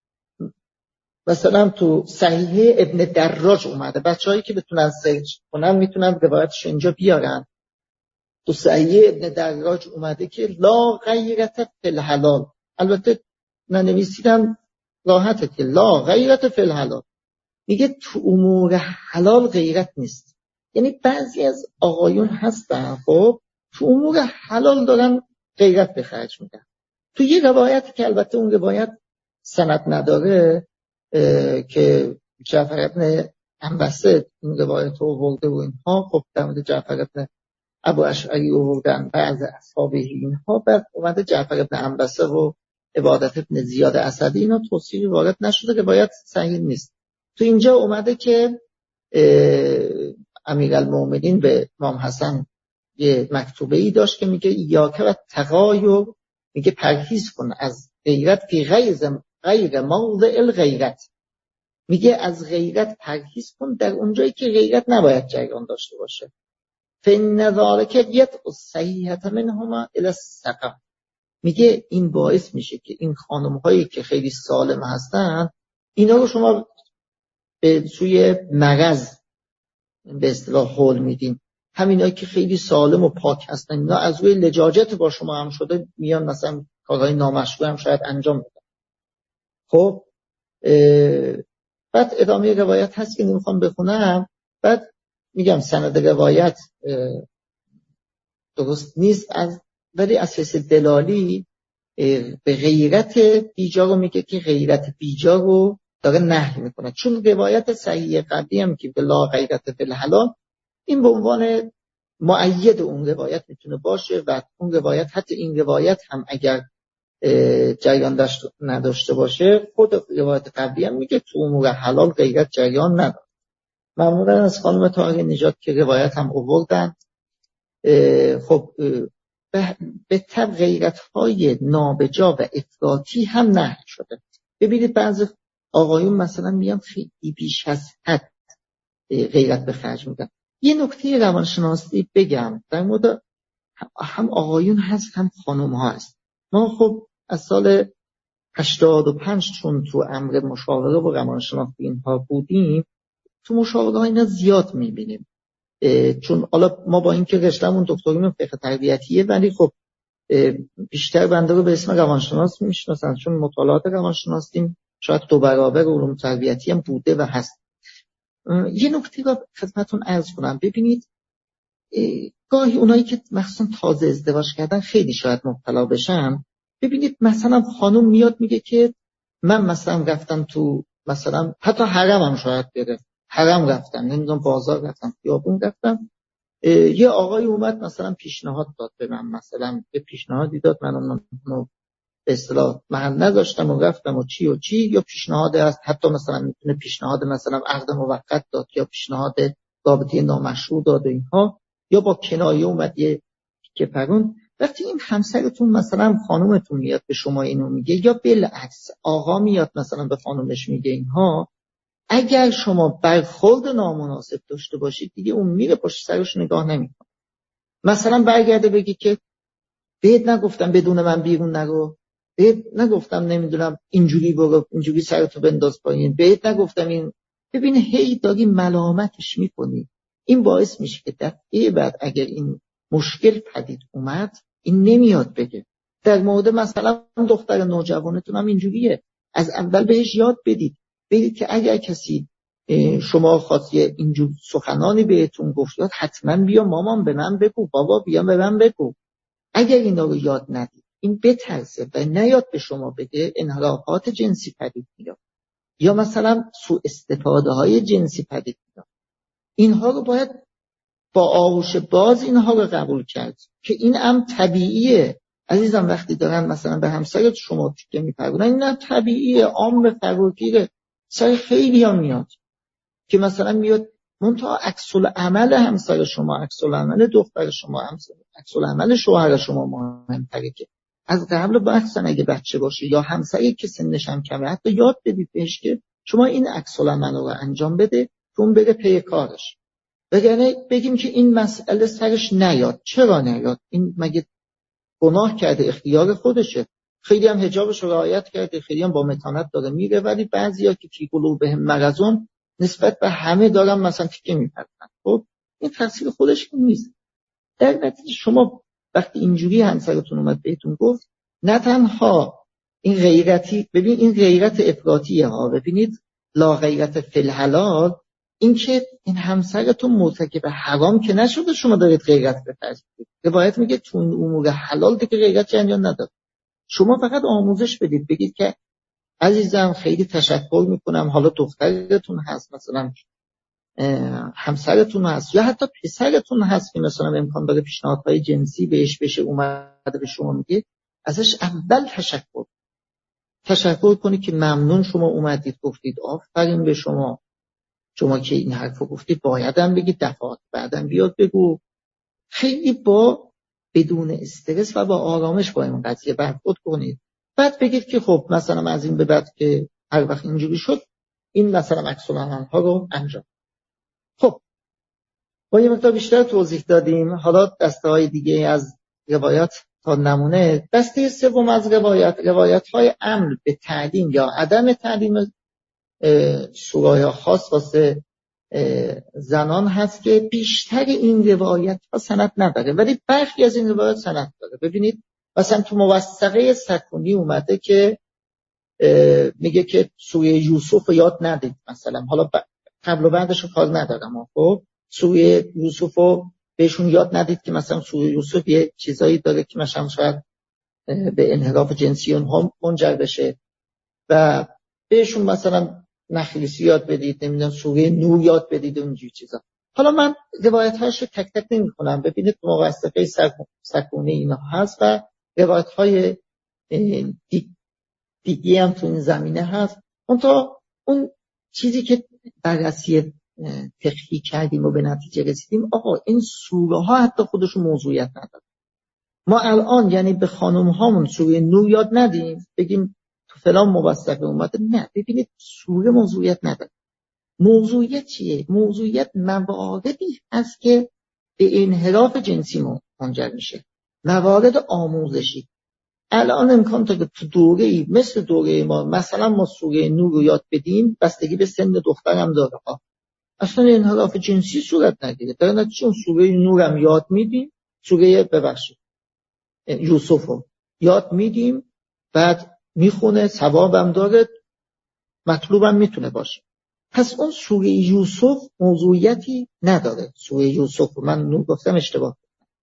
مثلا تو صحیح ابن دراج اومده، بچه‌هایی که بتونن سرچ کنن میتونن روایتش اینجا بیارن. تو صحیح ابن دراج اومده که لا غیرت فی الحلال، البته ننویسیدم راحته که لا غیرت فی الحلال، میگه تو امور حلال غیرت نیست. یعنی بعضی از آقایون هستن خب تو امور حلال دارن غیرت به خرج میدن. تو یه روایت که البته اون روایت سند نداره که جعفر ابن انبسط اون روایت رو آورده و اینها، خب در مورد جعفر ابن ابو اشعری آوردن بعض اصحاب اینها، بعد اومده جعفر ابن انبسط و عبادت ابن زیاد اسدی، اینا توصیحی وارد نشده، روایت صحیح نیست. تو اینجا اومده که امیرالمومنین به امام حسن یه مکتوبه ای داشت که میگه ایاک و تغایر، میگه پرهیز کن از غیرت فی غیر غیر موضع الغیرت، میگه از غیرت پرهیز کن در اونجایی که غیرت نباید جریان داشته باشه. فإن ذلک یدعو الصحیحة منهما الی السقم، میگه این باعث میشه که این خانم هایی که خیلی سالم هستن اینا رو شما به سوی مرض به اصطلاح حول میدین. همینایی که خیلی سالم و پاک هستن اینا از روی لجاجت با شما هم شده میان مثلا کارهای نامشروع هم شاید انجام بدن. خب بعد ادامه روایت هست که نمیخوام بخونم، بعد میگم سند روایت درست نیست، از ولی اساس دلالی به غیرت بیجا رو میگه که غیرت بیجا رو داره نهی میکنه، چون روایت صحیح قبلی هم که لا غیرت فی الحلال این به عنوان مؤید اون روایت میتونه باشه و اون روایت حتی این روایت هم اگر جریان داشت نداشته باشه، خود روایت قبلی هم میگه تو امور حلال غیرت جریان نداره. معمولا از خانم طاهره نژاد که روایت هم آوردن، خب به طب غیرت‌های نابجا و افراطی هم نهی شده. ببینید بعضی آقایون مثلا میان خیلی بیش از حد غیرت به خرج میدن. یه نکته روانشناسی بگم در مورد هم آقایون هست هم خانم ها هست. ما خب از سال هشتاد و پنج چون تو امر مشاوره و روانشناسی اینها بودیم، تو مشاوره ها اینا زیاد میبینیم، چون حالا ما با اینکه رشته‌مون دکتریم فقه تربیتیه ولی خب بیشتر بنده رو به اسم روانشناس میشناسن، چون مطالعات روانشناسیم شاید دو برابر علوم تربیتی هم بوده و هست. یه نکته رو خدمتتون عرض کنم. ببینید گاهی اونایی که مثلا تازه ازدواج کردن خیلی شاید مبتلا بشن. ببینید مثلا خانم میاد میگه که من مثلا رفتم تو مثلا حتی حرم هم شاید بره، حرم رفتم، نمیدونم بازار رفتم، خیابون رفتم، یه آقای اومد مثلا پیشنهاد داد به من، مثلا یه پیشنهادی داد، من اونو به اصطلاح محل نذاشتم و رفتم و چی و چی، یا پیشنهاد هست حتی مثلا میتونه پیشنهاد مثلا عقد موقت داد یا پیشنهاد رابطه نامشروع داد و اینها، یا با کنایه اومد یه که پرون. وقتی این همسرتون مثلا خانومتون میاد به شما اینو میگه، یا بالعکس آقا میاد مثلا به خانومش میگه اینها، اگر شما برخورد نامناسب داشته باشید دیگه اون میره پشت سرش نگاه نمیکنه. مثلا برگرده بگی که بهت نگفتم بدون من بیرون نرو، بهت نگفتم نمیدونم اینجوری برو، اینجوری سرتو بنداز پایین، بهت نگفتم این. ببین هی داری ملامتش میکنی، این باعث میشه که دفعه بعد اگر این مشکل پدید اومد این نمیاد بگه. در مورد مثلا دختر نوجوانتون هم اینجوریه، از اول بهش یاد بدید بگید که اگر کسی شما خاصیه اینجور سخنانی بهتون گفت حتما بیا مامان به من بگو، بابا بیا به من بگو. اگر اینا رو یاد ندید، این بترسه و نیاد به شما بگه، انحرافات جنسی پدید میاد یا مثلا سوء استفاده های جنسی پدید میاد. اینها رو باید با آغوش باز اینها رو قبول کرد که این هم طبیعیه. عزیزم وقتی دارن مثلا به همسرت شما تیکه میپرونن، این هم طبیعیه، عام فراگیره، سر خیلی ها میاد که مثلا میاد منتها عکس العمل همسر شما، عکس العمل دختر شما، عکس العمل شوهر شما مهم‌تره. که از قبل بحثن اگه بچه باشه یا همسری که سنش هم کمه، حتی یاد بدید بهش که شما این عکس العمل رو انجام بده که اون بره پی کارش. وگرنه بگیم که این مسئله سرش نیاد. چرا نیاد؟ این مگه گناه کرده؟ اختیار خودشه. خیلی هم حجابش رو رعایت کرده، خیلی هم با متانت داره میره، ولی بعضیا که فی قلوبهم مرضون نسبت به همه دارن مثلا تیکه میپرن. خب این تقصیر خودش نیست. در نتیجه شما وقتی اینجوری همسرتون اومد بهتون گفت، نه تنها این غیرتی، ببین این غیرت افراطیه ها، ببینید لا غیرت فی الحلال، این که این همسرتون مرتکب حرام که نشده شما دارید غیرت بفرستید. روایت میگه تو امور حلال دیگه غیرت جریان نداره. شما فقط آموزش بدید، بگید که عزیزم خیلی تشکر میکنم، حالا دخترتون هست مثلا همسرتون هست یا حتی پسرتون هست که مثلا امکان داره پیشنهادهای جنسی بهش بشه، اومده به شما میگه، ازش اول تشکر تشکر کنید که ممنون شما اومدید گفتید، آفرین به شما، شما که این حرفو گفتید بایدم بگید، دفعات بعدم بیاد بگو. خیلی با بدون استرس و با آرامش با این قضیه برخورد کنید. بعد بگید که خب مثلا از این به بعد که هر وقت اینجوری شد این مثلا عکس العمل‌ها رو انجام. خب با یه مقدار بیشتر توضیح دادیم. حالا دسته های دیگه از روایات تا نمونه. دسته سوم از روایات، روایات های امر به تعلیم یا عدم تعلیم شورای خاص واسه زنان هست که بیشتر این روایت ها سند نداره، ولی برخی از این روایات سند داره. ببینید مثلا تو موثقه سکونی اومده که میگه که سوره یوسف رو یاد ندید مثلا، حالا قبل و بعدش رو کار ندارم، خب سوره یوسف رو بهشون یاد ندید که مثلا سوره یوسف یه چیزایی داره که مثلا شاید به انحراف جنسی اونها منجر بشه، و بهشون مثلا نخلیسی یاد بدید، نمیدونم سوره نور یاد بدید و اینجور چیزا. حالا من روایت هاش رو تک تک نمی کنم، ببینید موثقه سکونی اینا هست و روایت های دیگه هم تو این زمینه هست. اون تا اون چیزی که بررسی فقهی کردیم و به نتیجه رسیدیم، آقا این سوره ها حتی خودشون موضوعیت نداره. ما الان یعنی به خانم هامون سوره نور یاد ندیم بگیم تو فلان موثقه اومده، نه. ببینید سوره موضوعیت نداره. موضوعیت چیه؟ موضوعیت مواردی هست که به انحراف جنسی منجر میشه، موارد آموزشی. الان امکان تا تو دوره ای مثل دوره ما مثلا ما سوره نور رو یاد بدیم، بستگی به سن دخترم داره، اصلا انحراف جنسی صورت نگیره. در نتیجه اون سوره نور هم یاد میدیم، سوره ببخشید یوسف رو یاد میدیم، بعد میخونه، ثوابم داره، مطلوبم میتونه باشه. پس اون سوره یوسف موضوعیتی نداره. سوره یوسف من نور گفتم اشتباه.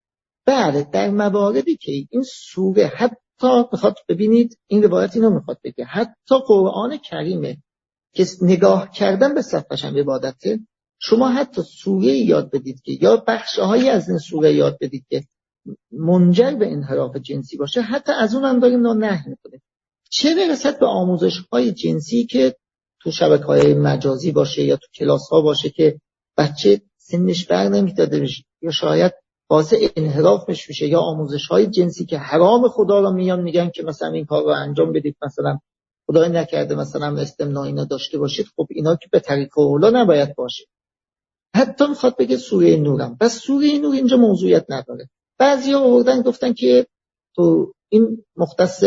بله در مواردی که این سوره حتی بخواد ببینید این روایت اینو میخواد بگه حتی قرآن کریمه که نگاه کردن به صفحش هم عبادته، شما حتی سوره یاد بدید که یا بخشهایی از این سوره یاد بدید که منجر به انحراف جنسی باشه، حتی از اون هم داریم نهی میکنه. چه برسد به آموزش های جنسی که تو شبکه های مجازی باشه یا تو کلاس ها باشه که بچه سنش بر نمیداده بشه یا شاید باعث انحرافش میشه، یا آموزش های جنسی که حرام خدا رو میان میگن که مثلا این کار رو انجام بدید، مثلا خدای نکرده مثلا استمناء اینا داشته باشید. خب اینا که به طریق اولا نباید باشه. حتی میخواد بگه سوره نورم، بس سوره نور اینجا موضوعیت نداره. بعضیا آوردن گفتن که تو این مختص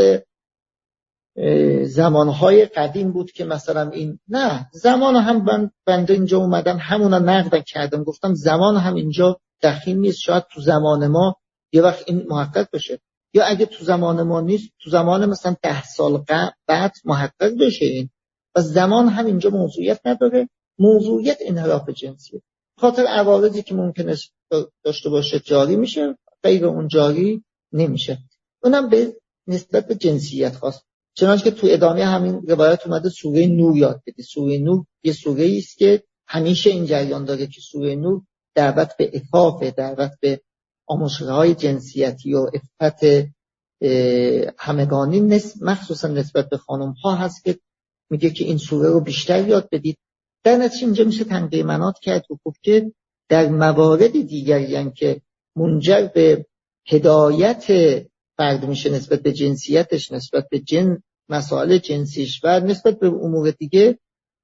زمانهای قدیم بود که مثلا این نه، زمان هم بند بنده اینجا اومدم همونا نقد کردم، گفتم زمان هم اینجا دخیل نیست، شاید تو زمان ما یه وقت این محقق بشه، یا اگه تو زمان ما نیست تو زمان مثلا ده سال بعد محقق بشه این. و زمان هم اینجا موضوعیت نداره، موضوعیت انحراف جنسیه. خاطر عوارضی که ممکنه داشته باشه جاری میشه، غیر اون جاری نمیشه. اونم به نسبت به جنسیت خاص. چنانچه که تو ادامه همین روایت اومده سوره نور یاد بدی. سوره نور یه سوره ای است که همیشه این جریان داره که سوره نور دعوت به عفاف، دعوت به آموزش‌های جنسیتی و عفت همگانی نسبت مخصوصا نسبت به خانم‌ها هست که میگه که این سوره رو بیشتر یاد بدید. در نتیجه اینجا میشه تنقیه منات کرد و گفت که در موارد دیگری هم که منجر به هدایت فرد میشه نسبت به جنسیتش، نسبت به جن مسائل جنسیش و نسبت به امور دیگه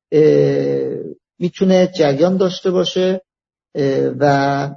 میتونه جریان داشته باشه و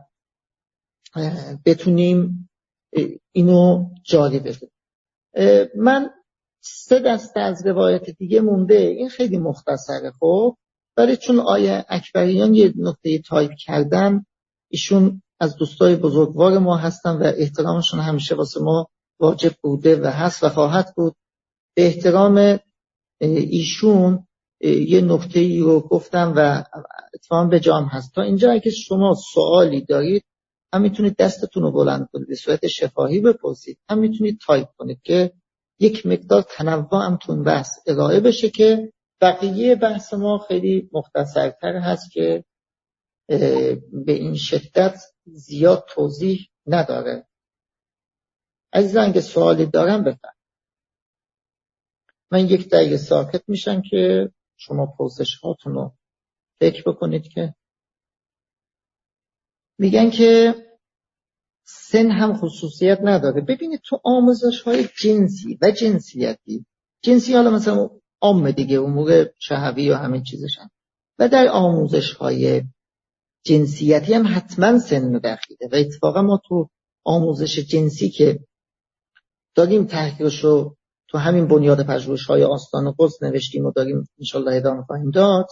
بتونیم اینو جاری بده. من سه دسته از روایت دیگه مونده، این خیلی مختصره خب، ولی چون آیه اکبریان یه نکته تایپ کردن، ایشون از دوستای بزرگوار ما هستن و احترامشون همیشه واسه ما واجب بوده و هست و خواهد بود. به احترام ایشون یه نکته ای رو گفتم و اتفاقا به جام هست. تا اینجا اگه شما سوالی دارید هم میتونید دستتون رو بلند کنید به صورت شفاهی بپرسید، هم میتونید تایپ کنید که یک مقدار تنوع هم تون بحث ارائه بشه که بقیه بحث ما خیلی مختصرتر هست که به این شدت زیاد توضیح نداره. عزیزان اگه سوالی دارم بفرمایید. من یک دقیقه ساکت میشم که شما پرسش هاتون رو فکر بکنید. که میگن که سن هم خصوصیت نداره. ببینید تو آموزش های جنسی و جنسیتی، جنسی حالا مثلا عام دیگه امور شهوی و همین چیزش هم، و در آموزش های جنسیتی هم حتما سن دخیله. و اتفاقا ما تو آموزش جنسی که داریم تحقیقش رو تو همین بنیاد پژوهش‌های آستان قدس نوشتیم و داریم انشالله ادامه خواهیم داد،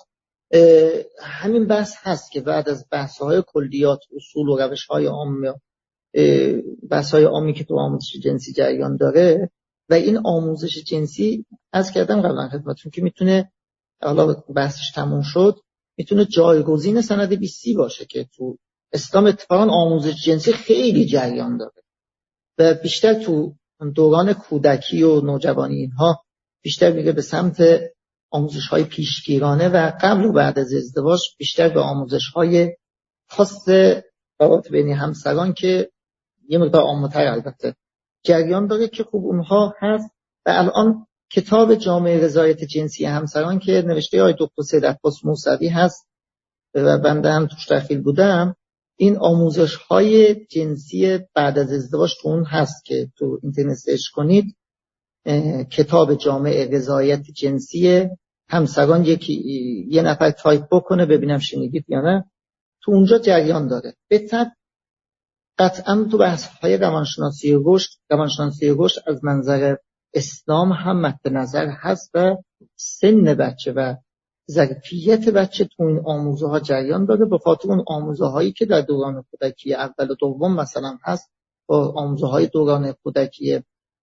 همین بحث هست که بعد از بحث‌های کلیات اصول و روش‌های عام، بحث‌های عامی که تو آموزش جنسی جریان داره و این آموزش جنسی از کردم قبلا خدمتتون که میتونه، حالا بحثش تموم شد، میتونه جایگزین سند بیست باشه که تو اسلام اتفاقا آموزش جنسی خیلی جریان داره و بیشتر تو دوران کودکی و نوجوانی اینها بیشتر میره به سمت آموزش‌های پیشگیرانه و قبل و بعد از ازدواج بیشتر به آموزش‌های خاص روابط بین همسران که یه مقدار عام‌تر البته جریان داره که خوب اونها هست. و الان کتاب جامع رضایت جنسی همسران که نوشته های دکتر سید عباس موسوی هست و بنده هم توش دخیل بودم، این آموزش‌های جنسی بعد از ازدواج تو اون هست که تو اینترنت سرچ کنید کتاب جامع رضایت جنسی همسران، یکی یه نفر تایپ بکنه ببینم شنیدید یا نه، تو اونجا جریان داره. به طب قطعا تو بحث‌های روانشناسی رشد، روانشناسی رشد از منظر اسلام هم مد نظر هست و سن بچه و ظرفیت بچه تو این آموزه ها جریان داره، به خاطر اون آموزه هایی که در دوران کودکی اول و دوم مثلا هست با آموزه های دوران کودکی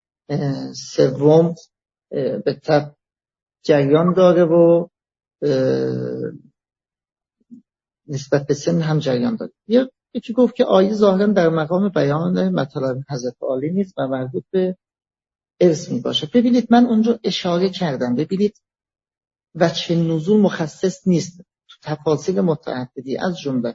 سوم به طب جریان داره و نسبت به سن هم جریان داره. یه یکی گفت که آیه ظاهراً در مقام بیان مطالب حضرت عالی نیست و مربوط به ارث می باشه. ببینید من اونجا اشاره کردم، ببینید وجه نزول مخصص نیست. تو تفاسیر متعددی از جمله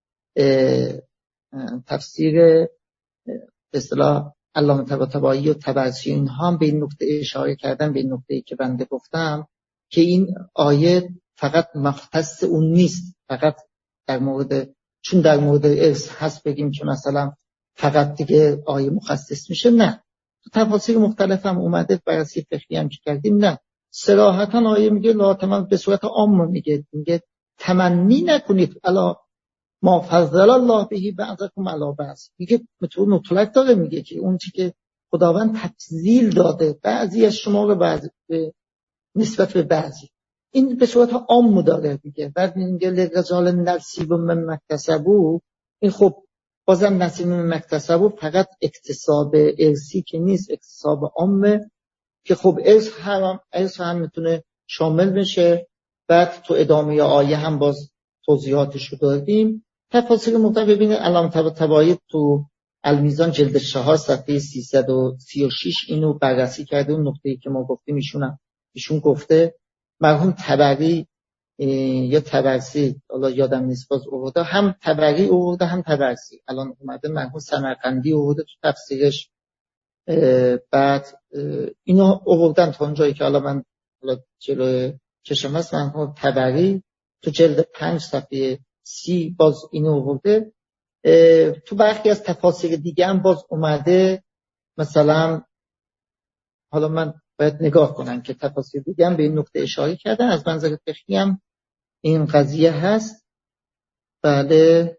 تفسیر به اصطلاح علامه طباطبایی و طبرسی اینها هم به این نکته اشاره کردن، به این نکته‌ای که بنده گفتم که این آیه فقط مختص اون نیست، فقط در مورد چون در مورد ارث هست بگیم که مثلا فقط دیگه آیه مخصص میشه. نه، تو تفاسیر مختلف هم اومده، بررسی فقهی هم که کردیم، نه صراحتا آیه میگه لا تمن، به صورت عام میگه میگه تمنی نکنید الا ما فضل الله به بعضکم علی بعض. میگه مطلق مطلق داره، میگه که اون چیزی که خداوند تفضیل داده بعضی از شما رو بعضی نسبت به بعضی، این به صورت عام داره میگه. بعد میگه لرجال نصیب مما اکتسبوا، این خب بازم نصیب مما اکتسبوا فقط اکتساب ارثی که نیست، اکتساب عامه که خب ارث هم ارث هم میتونه شامل بشه. بعد تو ادامه آیه هم باز توضیحاتش رو دادیم. تفاسیر مختلف ببینید علامه طباطبایی تو المیزان جلد چهار صفحه سیصد و سی و شش اینو بررسی کرده. اون نقطه‌ای که ما گفتیم ایشون ایشون گفته مرحوم طبری یا طبرسی، حالا یادم نیست باز آورده، هم طبری آورده هم طبرسی، الان اومده مرحوم سمرقندی آورده تو تفسیرش. بعد اینو آوردن تا اونجایی که حالا من حالا جلوی چشم هست، مرحوم طبری تو جلد پنج صفحه سی باز اینو آورده. تو برخی از تفاسیر دیگه هم باز اومده، مثلا حالا من باید نگاه کنم که تفاسیر دیگه هم به این نکته اشاره کردن. از منظر فقهی هم این قضیه هست. بله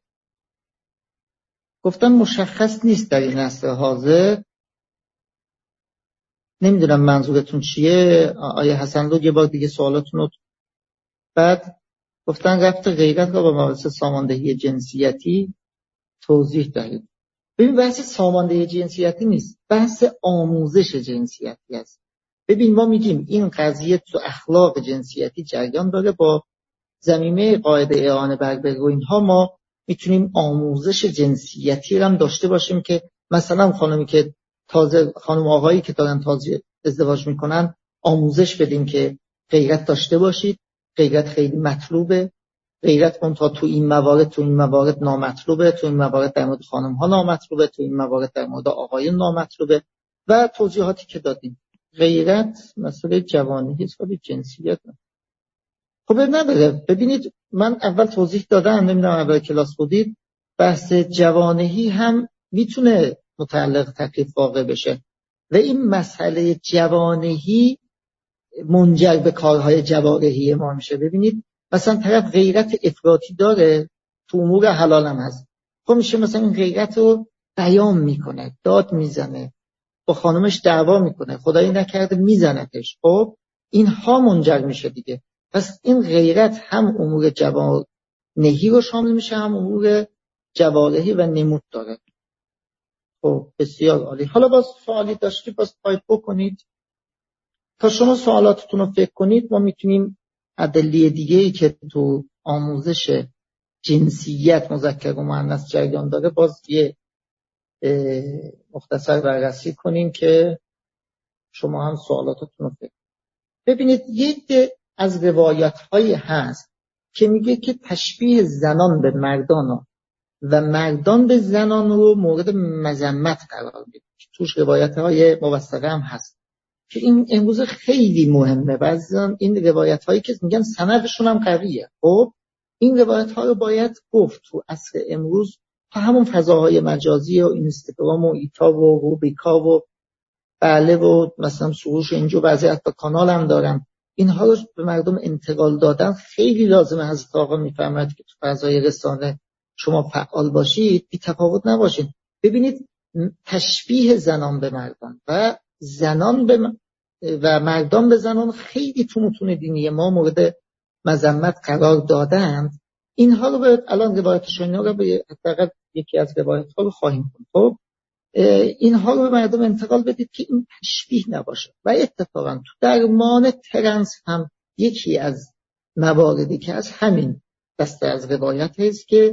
گفتم مشخص نیست در این عصر حاضر، نمیدونم منظورتون چیه آیه حسن لو. یه بار دیگه سوالاتون رو. بعد گفتن ربط غیرت را با مباحث ساماندهی جنسیتی توضیح دهید. ببین بحث ساماندهی جنسیتی نیست، بحث آموزش جنسیتی است. ببین ما میگیم این قضیه تو اخلاق جنسیتی جریان داره، با زمینه قاعده اعانه بر بر و اینها ما میتونیم آموزش جنسیتی رو هم داشته باشیم که مثلا خانمی که تازه خانم آقایی که دارن تازه ازدواج میکنن آموزش بدیم که غیرت داشته باشید، غیرت خیلی مطلوبه، غیرت اون تا تو این موارد تو این موارد نامطلوبه، تو این موارد در مورد خانم ها نامطلوبه، تو این موارد در مورد آقایون نامطلوبه و توضیحاتی که دادیم. غیرت مسئله جوانی است ولی جنسیت نه. خب نداره. ببینید من اول توضیح دادم، نمیدونم اول کلاس بودید، بحث جوانهی هم میتونه متعلق تکلیف واقع بشه و این مسئله جوانهی منجر به کارهای جوارحی ما میشه. ببینید مثلا طرف غیرت افراطی داره تو امور حلال هم هست، خب میشه مثلا این غیرت رو بیان میکنه، داد میزنه، با خانمش دعوا میکنه، خدایی نکرده میزنتش، خب اینها منجر میشه دیگه. پس این غیرت هم امور جوانهی رو شامل میشه، هم امور جوارحی و نمود داره. خب بسیار عالی. حالا باز سوالی داشتی باز تایپ بکنید تا شما سوالاتتون رو فکر کنید. ما میتونیم ادله دیگه‌ای که تو آموزش جنسیت مذکر و مؤنث جریان داره باز یه مختصر بررسی کنیم که شما هم سوالاتتون رو فکر. ببینید یک از روایت هایی هست که میگه که تشبیه زنان به مردان و مردان به زنان رو مورد مذمت قرار میده. توش روایت های موثقه هم هست که این امروز خیلی مهمه. بعضی این روایت هایی که میگن سندشون هم قویه، خب این روایت ها رو باید گفت تو عصر امروز تا همون فضاهای مجازی و اینستاگرام و ایتا و روبیکا و بله و مثلا سروش اینجا بعضی حتی کانال هم دارن، اینها رو به مردم انتقال دادن خیلی لازمه. حضرت آقا میفرماید که تو فضای رسانه شما فعال باشید، بی تفاوت نباشید. ببینید تشبیه زنان به مردان و زنان به م... و مردان به زنان خیلی تو متون دینی ما مورد مذمت قرار دادند. اینها رو به الان روایتش اینا رو به حداقل یکی از روایت ها رو خواهیم کنیم. خب اینها رو به مردم انتقال بدید که این تشبیه نباشه. و اتفاقا تو درمان ترنس هم یکی از مواردی که از همین دسته از روایت هست که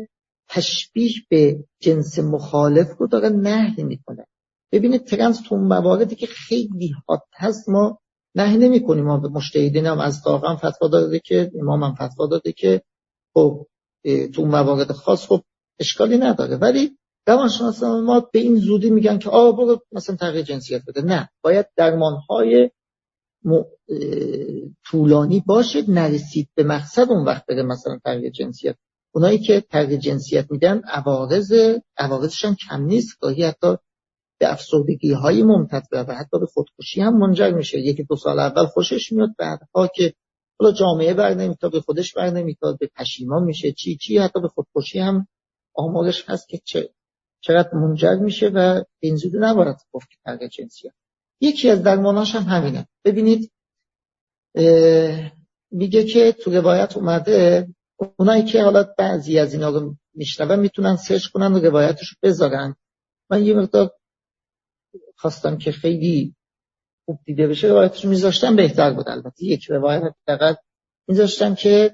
تشبیه به جنس مخالف رو داره نهی میکنه. ببینید ترنس تو مواردی که خیلی حاد هست ما نهی نمی کنیم. ما به مجتهدین هم از داغم فتوا داده که امام هم فتوا داده که خب تو موارد خاص خب اشکالی نداره، ولی روانشناسان ما به این زودی میگن که آه برو مثلا تغییر جنسیت بده. نه، باید درمانهای م... طولانی باشه، نرسید به مقصد اون وقت بره مثلا تغییر جنسیت. اونایی که تغییر جنسیت میدن عوارض عوارضش هم کم نیست، گاهی حتی به افسردگی های ممتد و حتی به خودکشی هم منجر میشه. یکی دو سال اول خوشش میاد، بعدها که حالا جامعه بر نمیتاد، به خودش بر نمیتاد، به پشیمان میشه، چی چی حتی به خودکشی هم آمارش هست که چه چقدر منجر میشه و این زودی نباید گفت که تغییر جنسیت. یکی از درماناش هم همینه. ببینید میگه که تو روایت اومده، اونایی که حالا بعضی از اینا رو میشنون میتونن سرچ کنن و روایتشو بذارن. من یه مقدار خواستم که خیلی خوب دیده بشه، روایتشو میذاشتم بهتر بود. البته یک روایت فقط میذاشتم که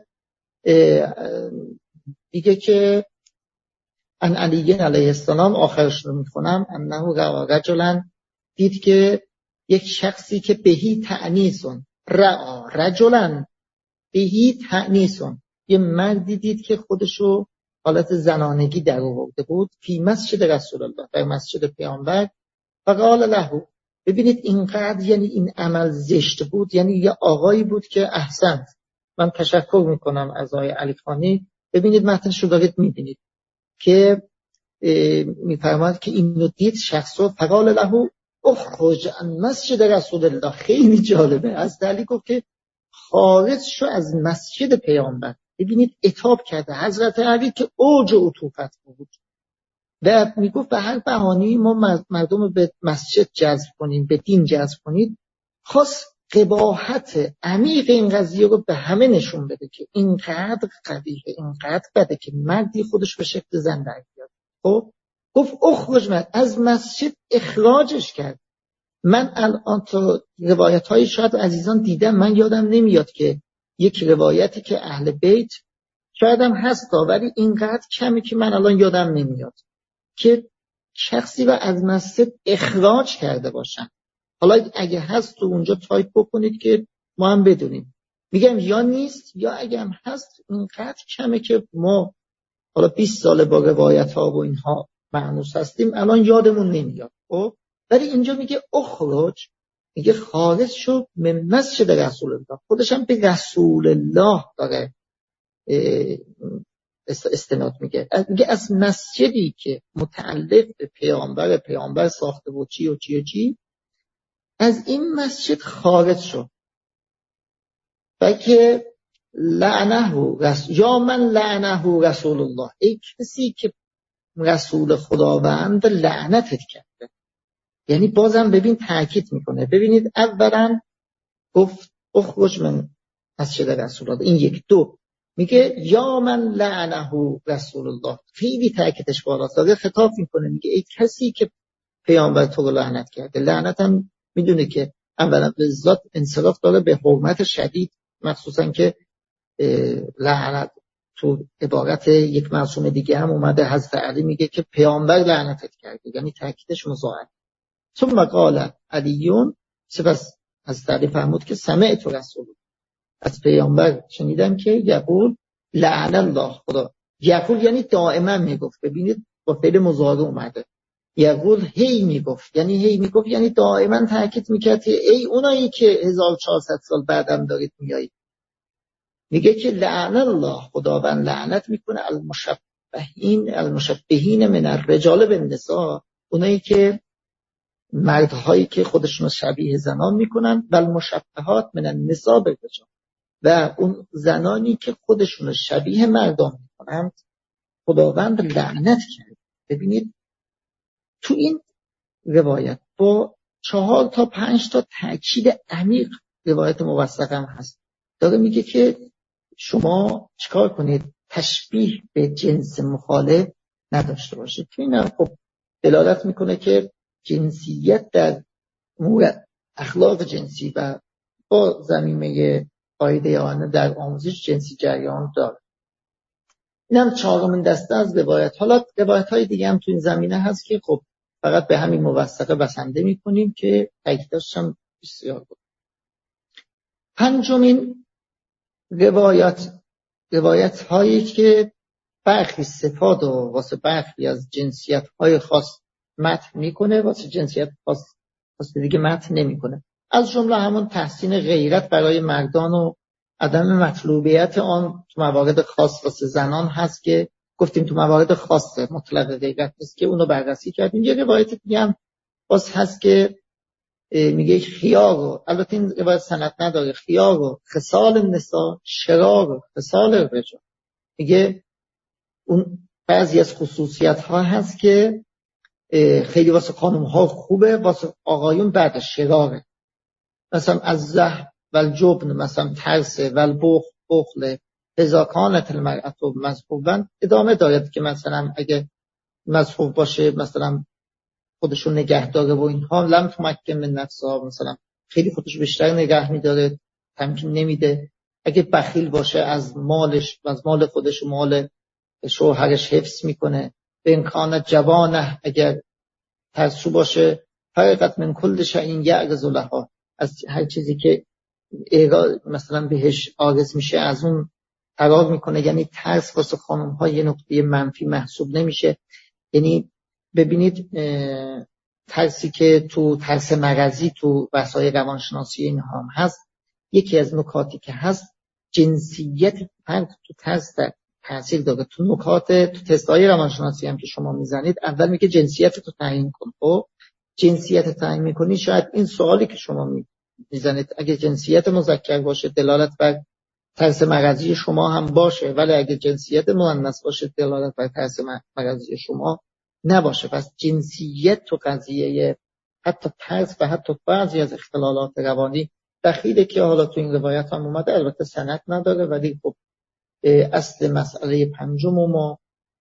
دیگه که ان علی علیه السلام، آخرش رو میخونم، انه رجلا، دید که یک شخصی که بهی تعنیسون رعا رجلا بهی تعنیسون، یه مردی دید که خودشو حالت زنانگی در آورده بود، فی مسجد رسول الله، در مسجد پیامبر، فقال له. ببینید اینقدر یعنی این عمل زشت بود، یعنی یه آقایی بود که احسن، من تشکر میکنم از آقای علی خانی. ببینید متنش رو دارید میبینید که میفرماد که اینو دید شخصو، فقال له اخرج عن مسجد رسول الله. خیلی جالبه، از دلی گفت که خارج شو از مسجد پیامبر. ببینید عتاب کرده حضرت علی که اوج عطوفت بود و میگفت به هر بهانه‌ای ما مردم به مسجد جذب کنیم، به دین جذب کنید. خاص قباحت عمیق این قضیه رو به همه نشون بده که اینقدر قبیحه، اینقدر بده که مردی خودش به شکل زن در بیاد. خب گفت اخرج من، از مسجد اخراجش کرد. من الان تو روایت های شاید عزیزان دیدم، من یادم نمیاد که یک روایتی که اهل بیت شاید هم هست، ولی اینقدر کمی که من الان یادم نمیاد که شخصی رو از مسجد اخراج کرده باشن. حالا اگه هست تو اونجا تایپ بکنید که ما هم بدونیم. میگم یا نیست، یا اگه هم هست اینقدر کمه که ما حالا بیست ساله با روایت ها و اینها معنوس هستیم، الان یادمون نمیاد. خب ولی اینجا میگه اخرج، میگه خارج شو من مسجد رسول الله. خودش هم به رسول الله داره استناد میگه. میگه از مسجدی که متعلق به پیامبر پیامبر ساخته بود چی و چی و چی، از این مسجد خارج شو. و که لعنه رسول، یا من لعنه رسول الله، ای کسی که رسول خداوند لعنتت کرده. یعنی بازم ببین تاکید میکنه. ببینید اولا گفت اخرج من مسجد رسول الله، این یک. دو میگه یا من لعنه رسول الله، خیلی تاکیدش بالاست، داره خطاب میکنه، میگه ای کسی که پیامبر تو رو لعنت کرده. لعنت هم میدونه که اولا به ذات انصراف داره به حرمت شدید، مخصوصا که لعنت تو عبارت یک معصوم دیگه هم اومده، حضرت علی میگه که پیامبر لعنتت کرده، یعنی تاکیدش مضاعف. ثم قال علیون، سپس حضرت علی فرمود که سمعت رسول، از پیامبر شنیدم که یقول لعن الله خدا. یقول یعنی دائما میگفت. ببینید با فعل مضارع اومده. یقول هی میگفت، یعنی هی میگفت یعنی دائما تاکید میکرد ای اونایی که هزار و چهارصد سال بعدم دارید میایید. میگه که لعن الله، خداوند لعنت میکنه المشبهین المشبهین من الرجال بالنساء، اونایی که مردهایی که خودشون شبیه زنان میکنن، و المشبهات من النساء بالرجال، و اون زنانی که خودشون شبیه مردان میکنن خداوند لعنت کرد. ببینید تو این روایت با چهار تا پنج تا تأکید عمیق، روایت موثق هم هست، داره میگه که شما چیکار کنید؟ تشبیه به جنس مخالف نداشته باشید. تو این خب دلالت میکنه که جنسیت در امور اخلاق جنسی و با ضمیمه قاعده آنه در آموزش جنسی جریان داره. اینم چهارمین دسته از روایت. حالا روایت های دیگه هم تو این زمینه هست که خب فقط به همین موثقه بسنده میکنیم که تاکیدش هم بسیار بود. پنجمین روایت روایت هایی که برخی صفات و واسه برخی از جنسیت های خاص متن میکنه، واسه جنسیت خاص واسه دیگه متن نمیکنه. از جمله همون تحسین غیرت برای مردان و عدم مطلوبیت آن تو موارد خاص واسه زنان هست که گفتیم تو موارد خاصه، مطلق غیرت نیست که اونو بررسی کردیم. یه روایت دیگه هم باز هست که میگه خیار و، البته این روایت سند نداره، خیار و خصال النساء شرار و خصال الرجال. میگه اون بعضی از خصوصیت ها هست که خیلی واسه خانم ها خوبه، واسه آقایون بعد شراره. مثلا از زه و الجبن، مثلا ترس و البخل بخل، اذا کانت المرأة مذهوبا، ادامه دارد که مثلا اگه مذهوب باشه مثلا خودشون نگه داره و اینها، لم تمکن من نفسها، مثلا خیلی خودش بیشتر نگه میداره، تمکین نمیده. اگه بخیل باشه از مالش و از مال خودش و مال شوهرش حفظ میکنه. به امکان جوانه، اگر ترسو باشه، فرقت من کل شیء یعرض لها، از هر چیزی که مثلا بهش عارض میشه از اون فرار میکنه. یعنی ترس واسه خانم ها یه نقطه منفی محسوب نمیشه. یعنی ببینید ترسی که تو ترس مرضی تو بحث‌های روانشناسی این هم هست، یکی از نکاتی که هست جنسیت فرد تو ترس تاثیر داره. تو نکات تو تست‌های روانشناسی هم که شما میزنید اول میگه جنسیت تو تعیین کن. خب جنسیت تعیین میکنی، شاید این سوالی که شما میزنید اگه جنسیت مذکر باشه دلالت بر ترس مرضی شما هم باشه، ولی اگه جنسیت مؤنث باشه دلالت بر ترس مرضی شما نباشه. پس جنسیت تو قضیه حتی ترس و حتی بعضی از اختلالات روانی دخیله که حالا تو این روایت هم اومده، البته سند نداره ولی خب اصل مسئله پنجم ما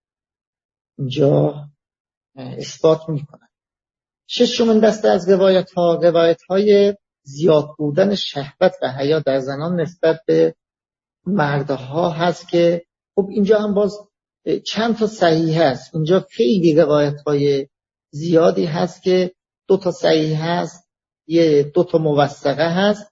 اینجا اثبات میکنه. ششمین دسته از روایت ها روایت های زیاد بودن شهوت و حیا در زنان نسبت به مردها هست که خب اینجا هم باز چند تا صحیح هست. اینجا خیلی روایت های زیادی هست که دو تا صحیح هست، یه دو تا موثقه هست.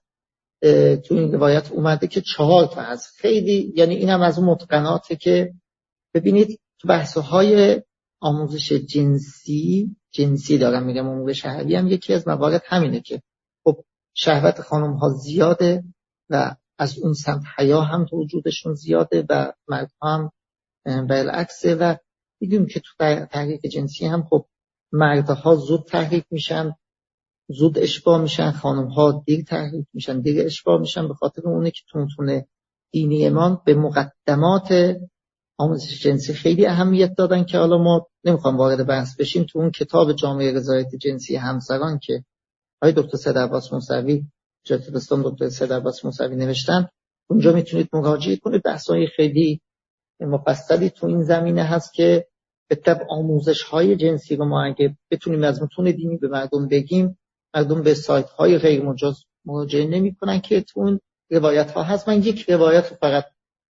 تو این روایت اومده که چهار تا هست. خیلی یعنی اینم از اون متقناته که ببینید تو بحث‌های آموزش جنسی جنسی دارم میگم، امور شهری هم یکی از موارد همینه که خب شهوت خانم ها زیاده و از اون سمت حیا هم تو وجودشون زیاده و مرد هم بالعکسه. و میدونیم که تو تحریک جنسی هم خب مردها زود تحریک میشن، زود اشباع میشن، خانم ها دیر تحریک میشن، دیر اشباع میشن. به خاطر اونه که تو تون دینی ایمان به مقدمات آموزش جنسی خیلی اهمیت دادن که حالا ما نمیخوام وارد بحث بشیم. تو اون کتاب جامعه رضایت جنسی همسران که آقای دکتر سید عباس موسوی جدیدستان دکتر سید عباس موسوی نوشتن، اونجا میتونید مراجعه کنید. بحث‌های خیلی مفصلی تو این زمینه هست که به طب آموزش‌های جنسی رو ما اگه بتونیم از متون دینی به مردم بگیم، مردم به سایت‌های غیر مجاز مراجعه نمی‌کنن که تو اون روایت‌ها هست. من یک روایت رو فقط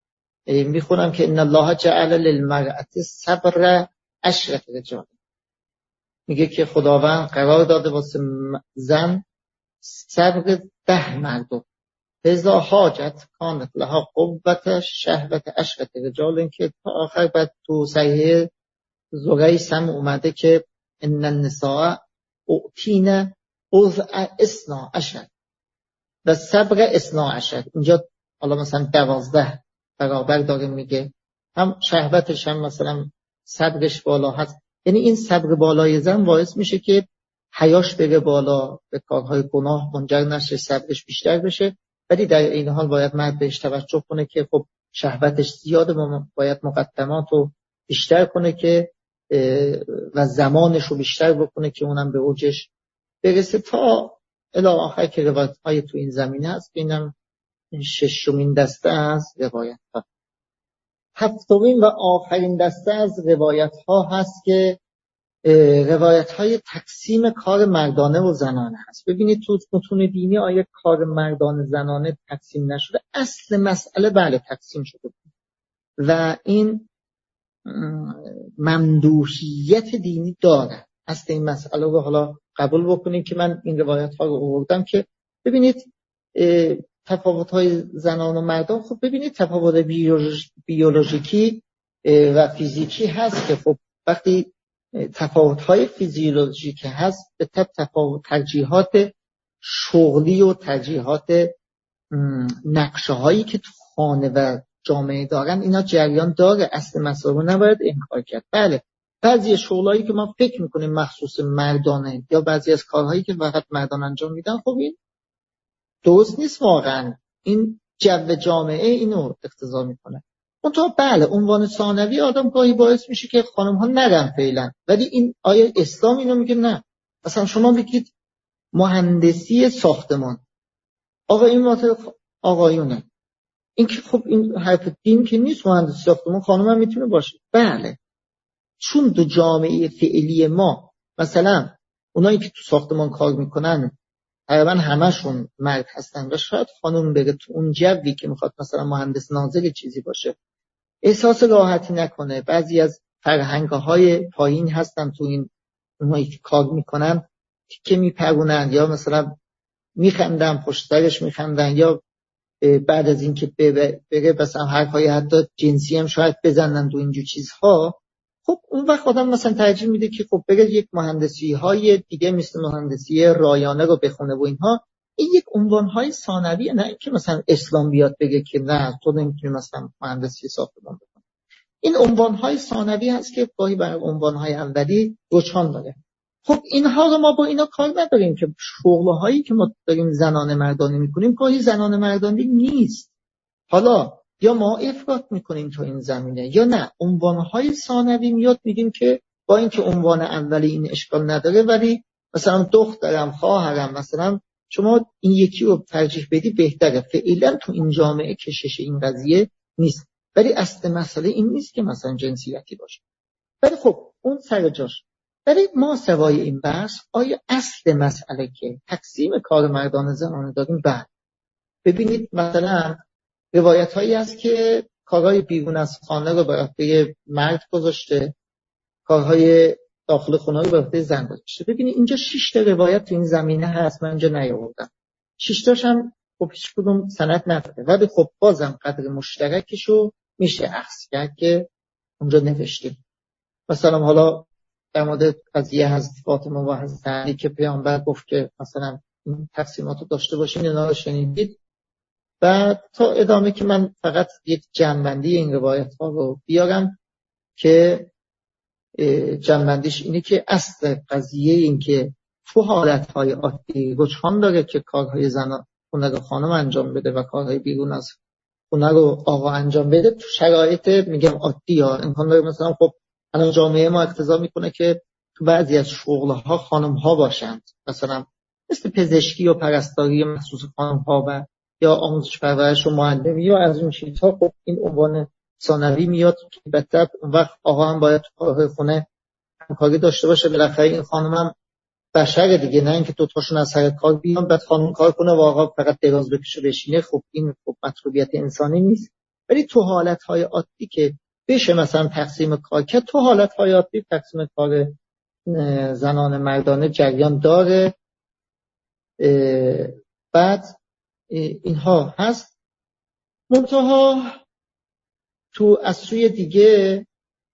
میخونم که ان الله جعل للمرأة صبر عشرة رجال. میگه که خداوند قرار داده واسه زن صبر ده مردم. فاذا حاجت کانت لها قوة شهوة عشرة رجال. این که تا آخر بعد تو صحیح زریس هم اومده که ان النساء اعطین وضع اثنا عشر و صبر اثنا عشر. اینجا حالا مثلا دوازده برابر داره میگه، هم شهوتش هم مثلا صبرش بالا هست. یعنی این صبر بالای زن باعث میشه که حیاش بره بالا، به کارهای گناه منجر نشه، صبرش بیشتر بشه. ولی در این حال باید مرد بهش توجه کنه که خب شهوتش زیاده، باید مقدمات رو بیشتر کنه که و زمانش رو بیشتر بکنه که اونم به اوجش برسه تا الی آخر که روایت های تو این زمینه هست. اینم ششمین دسته از روایت ها. هفتمین و آخرین دسته از روایت ها هست که روایت های تقسیم کار مردانه و زنانه هست. ببینید تو متون دینی آیه کار مردانه زنانه تقسیم نشده. اصل مسئله بله تقسیم شده و این ممدوحیت دینی داره. اصل این مسئله رو حالا قبول بکنید که من این روایت ها رو آوردم که ببینید تفاوت های زنان و مردان. خب ببینید تفاوت بیولوژیکی و فیزیکی هست که خب وقتی تفاوت های فیزیولوژیکی هست به تب تفاوت ترجیحات شغلی و ترجیحات نقشه هایی که تو خانه و جامعه دارن اینا جریان داره. اصل مسئله رو نباید انکار کرد. بله بعضی شغلایی که ما فکر میکنیم مخصوص مردانه یا بعضی از کارهایی که فقط مردان انجام میدن خب این درست نیست واقعا. این جو جامعه اینو اقتضا میکنه. منتها بله عنوان ثانوی آدم گاهی باعث میشه که خانم ها نرن فعلا. ولی این آیا اسلام اینو میگه؟ نه. مثلا شما بگید مهندسی ساختمان، آقا این واسه آقایونه. این که خب این حرف دین که نیست. مهندسی ساختمان خانم هم میتونه باشه. بله چون دو جامعه فعلی ما مثلا اونایی که تو ساختمان کار میکنن تقریبا همشون مرد هستن و شاید خانم بره تو اون جوی که میخواد مثلا مهندس ناظر چیزی باشه احساس راحتی نکنه. بعضی از فرهنگ‌های پایین هستن تو این اونایی که کار میکنن که میپرونن یا مثلا میخندن پشت سرش میخندن یا بعد از اینکه بره مثلا حرفای حتی جنسی هم شاید بزنن تو اینجور چیزها. خب اون وقت آدم مثلا ترجیح میده که خب بره یک مهندسی های دیگه مثل مهندسی رایانه رو بخونه و اینها. این یک عنوان های ثانویه، نه اینکه مثلا اسلام بیاد بگه که نه تو نمیتونی مثلا مهندسی ساختمان بکنی. این عنوان های ثانوی هست که گاهی بر عنوان های اولی رجحان داره. خب اینها رو ما با اینا کار نداریم که شغل هایی که ما داریم زنانه مردانه میکنیم گاهی زنانه مردانه نیست. حالا یا ما افراط میکنیم تو این زمینه یا نه عنوانهای ثانوی میاد میگیم که با اینکه عنوان اولی این اشکال نداره ولی مثلا دخترم خواهرم مثلا شما این یکی رو ترجیح بدی بهتره. فعلا تو این جامعه کشش این قضیه نیست. ولی اصل مسئله این نیست که مثلا جنسیتی باشه. ولی خب اون سر جاش. ولی ما سوای این بحث آیا اصل مسئله که تقسیم کار مردان زنانه داریم؟ بعد ببینید مثلا روایت هایی هست که کارهای بیرون از خانه رو به عهده مرد گذاشته، کارهای داخل خانه رو به عهده زن گذاشته. ببینید اینجا شش تا روایت تو این زمینه هست. من اینجا نیاوردم. شش تاش هم خب هیچ کدوم سند نداره ولی خب بازم قدر مشترکشو میشه اخذ کرد که اونجا نوشتیم. مثلا حالا در مورد قضیه حضرت فاطمه و حضرت علی که پیامبر گفت که مثلا این تقسیمات رو داشته باشین، اینا رو شنیدید. و تا ادامه که من فقط یک جنبندی این روایت ها رو بیارم که جنبندیش اینه که اصل قضیه این که تو حالت های عادی رجحان داره که کارهای زن خونه رو خانم انجام بده و کارهای بیرون از خونه رو آقا انجام بده. تو شرایط میگم عادی ها امکان داره مثلا خب الان جامعه ما اقتضا میکنه که تو بعضی از شغلها خانم ها باشند، مثلا مثل پزشکی و پرستاری مخصوص خانم ها و یا آموزش پرورش و معلمی و از این چیزها. خب این عنوان ثانوی میاد که البته اون وقت آقا هم باید تو خونه همکاری داشته باشه. بالاخره این خانم هم بشر دیگه، نه اینکه دو تاشون از سر کار بیان بعد خانم کار کنه و آقا فقط دراز بکشه بشینه. خب این خب مطلوبیت انسانی نیست. ولی تو حالت‌های عادی که بشه مثلا تقسیم کار که تو حالت‌های عادی تقسیم کار زنان مردانه جریان داره. بعد اینها هست. منتها تو از سوی دیگه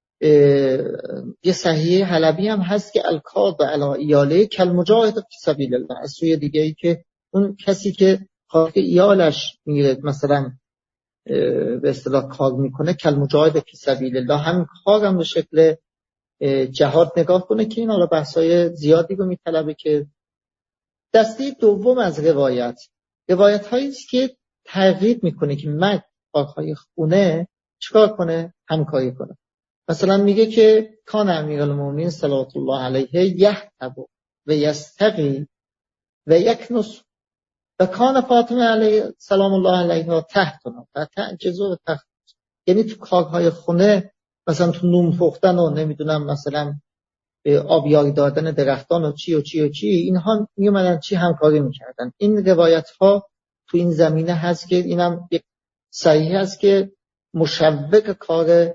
یه صحیح حلبی هم هست که الکاد و الایاله کل مجاهد فی سبیل الله. از سوی دیگه ای که اون کسی که خاطر ایالش میره مثلا به اصطلاح کار میکنه کل مجاهد فی سبیل الله، هم کارم به شکل جهاد نگاه کنه که این حالا بحثای زیادی رو میطلبه. که دسته دوم از روایت روایت هایی است که ترغیب میکنه که مرد کارهای خونه چیکار کنه؟ همکاری کنه. مثلا میگه که کان امیرالمومنین صلوات الله علیه یحتب و یستقی و یکنس و کان فاطمه علیه سلام الله علیها تحتنا و تعجز و تحت. یعنی تو کارهای خونه مثلا تو نون پختن و نمیدونم مثلا آبیاری دادن درختان و چی و چی و چی اینها میومدن چی همکاری میکردن. این روایت ها تو این زمینه هست که اینم یک صحیح هست که مشوق کار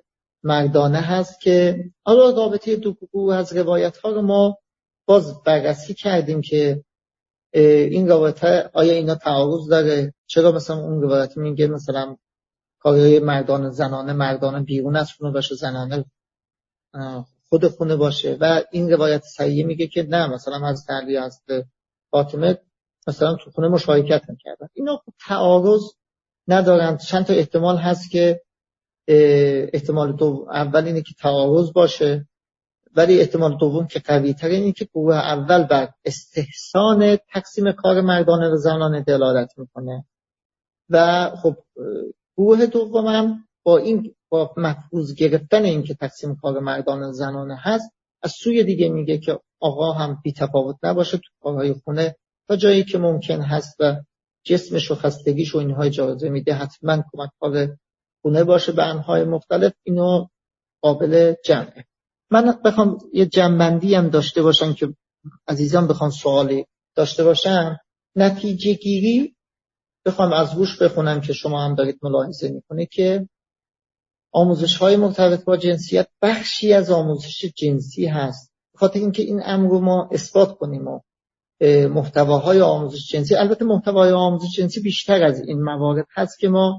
مردانه هست که حالا رابطه دو گروه از روایت ها رو ما باز بررسی کردیم که این رابطه آیا اینا تعارض داره، چرا مثلا اون روایت میگه مثلا کارهای مردان زنانه مردانه بیرون از خونه باشه، زنانه خود خونه باشه، و این روایت صحیح میگه که نه مثلا از علی از فاطمه مثلا تو خونه مشارکت میکردن. اینا تعارض ندارن. چند تا احتمال هست که احتمال دو اول اینه که تعارض باشه، ولی احتمال دوم که قوی تر اینه که گروه اول بر استحسان تقسیم کار مردانه و زنانه دلالت میکنه و خب گروه دومم با این با مفروض گرفتن این که تقسیم کار مردانه و زنانه هست از سوی دیگه میگه که آقا هم بی تفاوت نباشه تو کارهای خونه تا جایی که ممکن هست و جسمش و خستگیش و اینها اجازه میده حتما کمک کار خونه باشه به انواع مختلف. اینو قابل جمعه. من بخوام یه جمع‌بندی هم داشته باشم که عزیزان بخوام سوالی داشته باشم، نتیجه گیری بخوام از روش بخونم که شما هم دارید ملاحظه میکنه که آموزش های مرتبط با جنسیت بخشی از آموزش جنسی هست، بخاطر اینکه این امر رو ما اثبات کنیم و محتواهای آموزش جنسی، البته محتوای آموزش جنسی بیشتر از این موارد هست که ما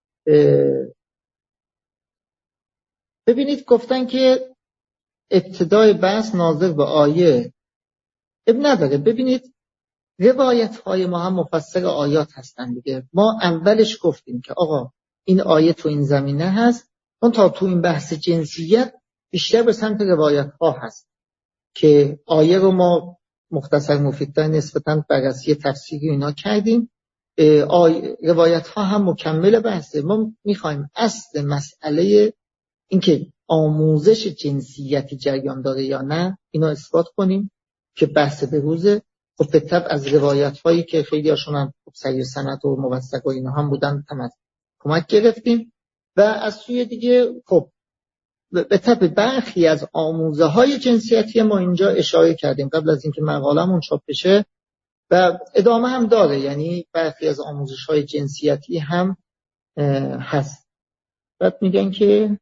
ببینید گفتن که ابتدای بحث ناظر به آیه اب نداره. ببینید روایت های ما هم مفسر آیات هستن دیگه. ما اولش گفتیم که آقا این آیه تو این زمینه هست، اون تا تو این بحث جنسیت بیشتر به سمت روایت ها هست که آیه رو ما مختصر مفیدتر نسبتاً بررسی تفسیری اینا کردیم. روایت ها هم مکمل بحثه. ما میخوایم اصل مسئله این که آموزش جنسیتی جریان داره یا نه اینو اثبات کنیم که بحث به روزه. خب به طب از روایت هایی که خیلی هاشون هم صحیح سند و موثق و اینا هم بودن تمام کمک گرفتیم و از سوی دیگه خب به طب برخی از آموزه های جنسیتی ما اینجا اشاره کردیم قبل از اینکه مقالمون چاپ بشه و ادامه هم داره، یعنی برخی از آموزش های جنسیتی هم هست. بعد میگن که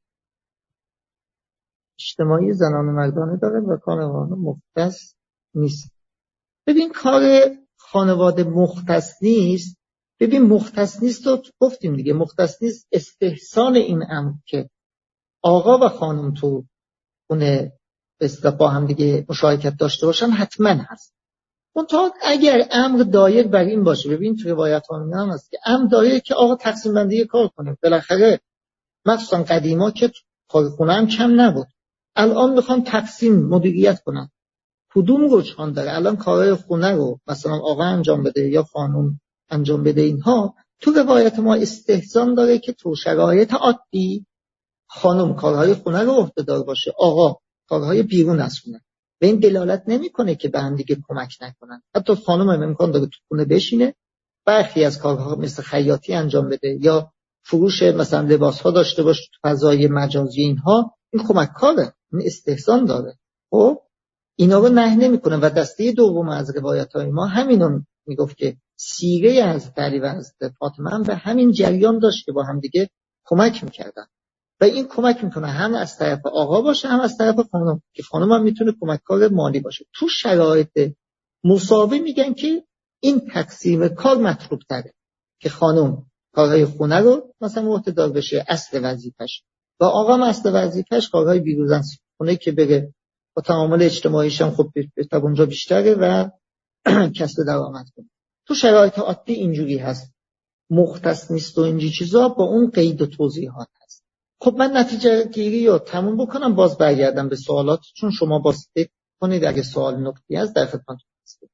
اجتماعی زنان و مردانه داره و کار خانواده مختص نیست. ببین کار خانواده مختص نیست، ببین مختص نیست رو گفتیم دیگه، مختص نیست استحسان این امر که آقا و خانم تو اون با هم دیگه مشارکت داشته باشن حتما هست. اون تا اگر امر دایر بر این باشه، ببین تو روایت ها هم هست که امر دایر که آقا تقسیم بندی کار کنیم، بالاخره مخصوصا قدیما که کار خونه هم کم نبود، الان میخوان تقسیم مدیریت کنن، کدوم رجحان داره الان کارهای خونه رو مثلا آقا انجام بده یا خانم انجام بده؟ اینها تو روایت ما استحسان داره که تو شرایط عادی خانم کارهای خونه رو عهده‌دار باشه، آقا کارهای بیرون از خونه. و این دلالت نمیکنه که به هم دیگه کمک نکنن. حتی خانم هم امکان داره تو خونه بشینه برخی از کارها مثل خیاطی انجام بده یا فروش مثلا لباس‌ها داشته باشه تو فضای مجازی، اینها این کمک کاره، این استحسان داره. خب اینا رو نه نمیکنه. و دسته دوم از روایت‌های ما همینو میگفت که سیره از علی و از فاطمه هم به همین جریان داشت که با هم دیگه کمک میکردن و این کمک میکنه هم از طرف آقا باشه هم از طرف خانم، که خانم هم میتونه کمککار مالی باشه. تو شرایط مساوی میگن که این تقسیم کار مطلوب تره که خانم کارهای خونه رو مثلا عهده‌دار بشه اصل وظیفش و آقا هم اصل وظیفش کارهای بیرون از خونه که بره با تعامل اجتماعیش هم خب به اونجا بیشتره و کسب درآمد کنه. تو شرایط عادی اینجوری هست، مختص نیست و اینجوری چیزا با اون قید و توضیحات هست. خب من نتیجه گیری رو تموم بکنم، باز برگردم به سوالات چون شما باز فکر کنید اگه سوال نکتی هست در خدمتتون هستم.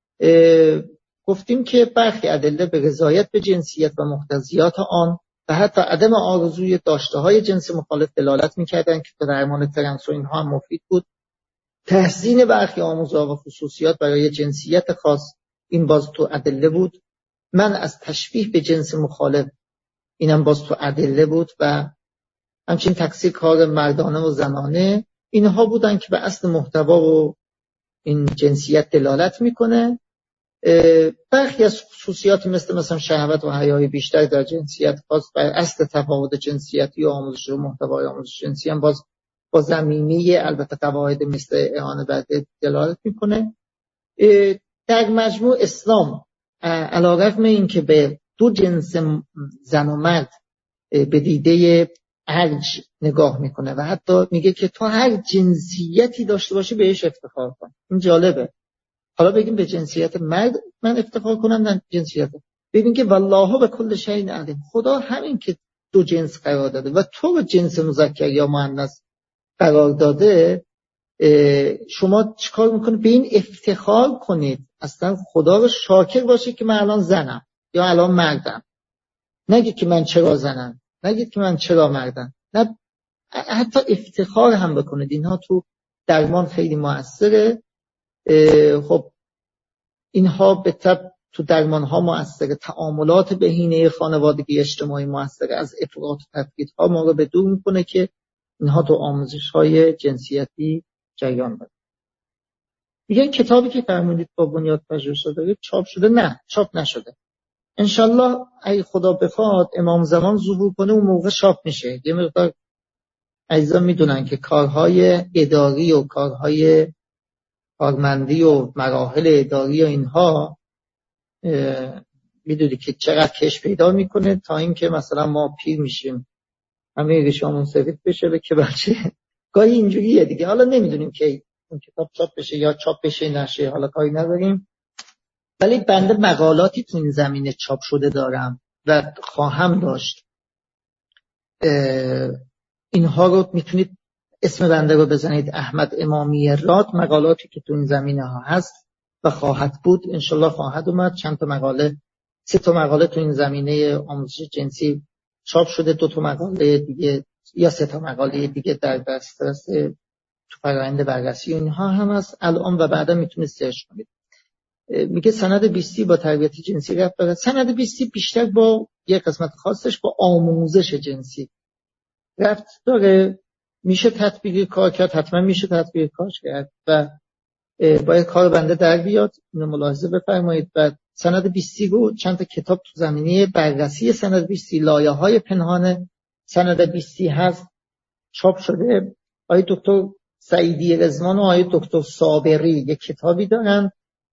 گفتیم که برخی ادله به رضایت به جنسیت و مقتضیات آن و حتی عدم آرزوی داشته‌های جنس مخالف دلالت می‌کردند که در درمان ترنس و اینها هم مفید بود. تحسین برخی آموزه‌ها و خصوصیات برای جنسیت خاص این باز تو ادله بود. من از تشبیه به جنس مخالف اینم باز تو ادله بود و همچنین تکثیر کار مردانه و زنانه اینها بودن که به اصل محتوا و این جنسیت دلالت میکنه. برخی از خصوصیات مثل مثلا شهوت و حیای بیشتر در جنسیت خاص بر اصل تفاوت جنسیتی و آموزش و محتوای آموزش جنسی هم باز با زمینه البته قواعد مثل اعانه بر دلالت میکنه. در مجموع اسلام علیرغم این که به دو جنس زن و مرد به دیده ارج نگاه میکنه و حتی میگه که تو هر جنسیتی داشته باشی بهش افتخار کن. این جالبه. حالا بگیم به جنسیت مرد من افتخار کنم، نه جنسیت. ببین که والله به کل شیء علیم. خدا همین که دو جنس قرار داده و تو به جنس مذکر یا مؤنث قرار داده، شما چیکار میکنید؟ به این افتخار کنید، اصلا خدا رو شاکر باشید که من الان زنم یا الان مردم. نگید که من چرا زنم، نگید که من چرا مردم، نه، حتی افتخار هم بکنید. اینها تو درمان خیلی موثره. خب اینها به طب تو درمان ها موثره، تعاملات بهینه خانوادگی اجتماعی موثره، از افراط و تفریط ها ما رو به دور میکنه که اینها تو آموزش های جنسیتی جریان داره. میگن کتابی که فرمودید با بنیاد پژوهش داره چاپ شده؟ نه، چاپ نشده. انشالله اگه خدا بخواد امام زمان ظهور کنه اون موقع چاپ میشه. یه مقدار عزیزا میدونن که کارهای اداری و کارهای کارمندی و مراحل اداری و اینها میدونی که چقدر کش پیدا میکنه تا اینکه مثلا ما پیر میشیم همه ریشامون سفید بشه که بچه گاهی اینجوریه دیگه. حالا نمیدونیم که اون کتاب چاپ بشه یا چاپ بشه نشه، حالا کاری نداریم. ولی بنده مقالاتی تو این زمینه چاپ شده دارم و خواهم داشت. اینها رو میتونید اسم بنده رو بزنید، احمد امامی راد. مقالاتی که تو این زمینه ها هست و خواهد بود، انشالله خواهد اومد. چند تا مقاله، سه تا مقاله تو این زمینه آموزش جنسی چاپ شده، دو تا مقاله دیگه یا سه تا مقاله دیگه در دسترس تو فرآیند بررسی اینها هم هست الان و بعدا میتونید سرچ کنید. میگه سند بیستی با تربیت جنسی رفت داره. سند بیستی بیشتر با یک قسمت خاصش با آموزش جنسی رفت داره. میشه تطبیق کار کرد، حتما میشه تطبیق کار کرد و باید کار بنده در بیاد. اینو ملاحظه بفرمایید. و سند بیستی رو چند تا کتاب تو زمینه بررسی سند بیستی، لایه های پنهان سند بیستی هست، چاپ شده. آقای دکتر سعیدی رضوان و آقای دکتر صابری یک کتابی دارن،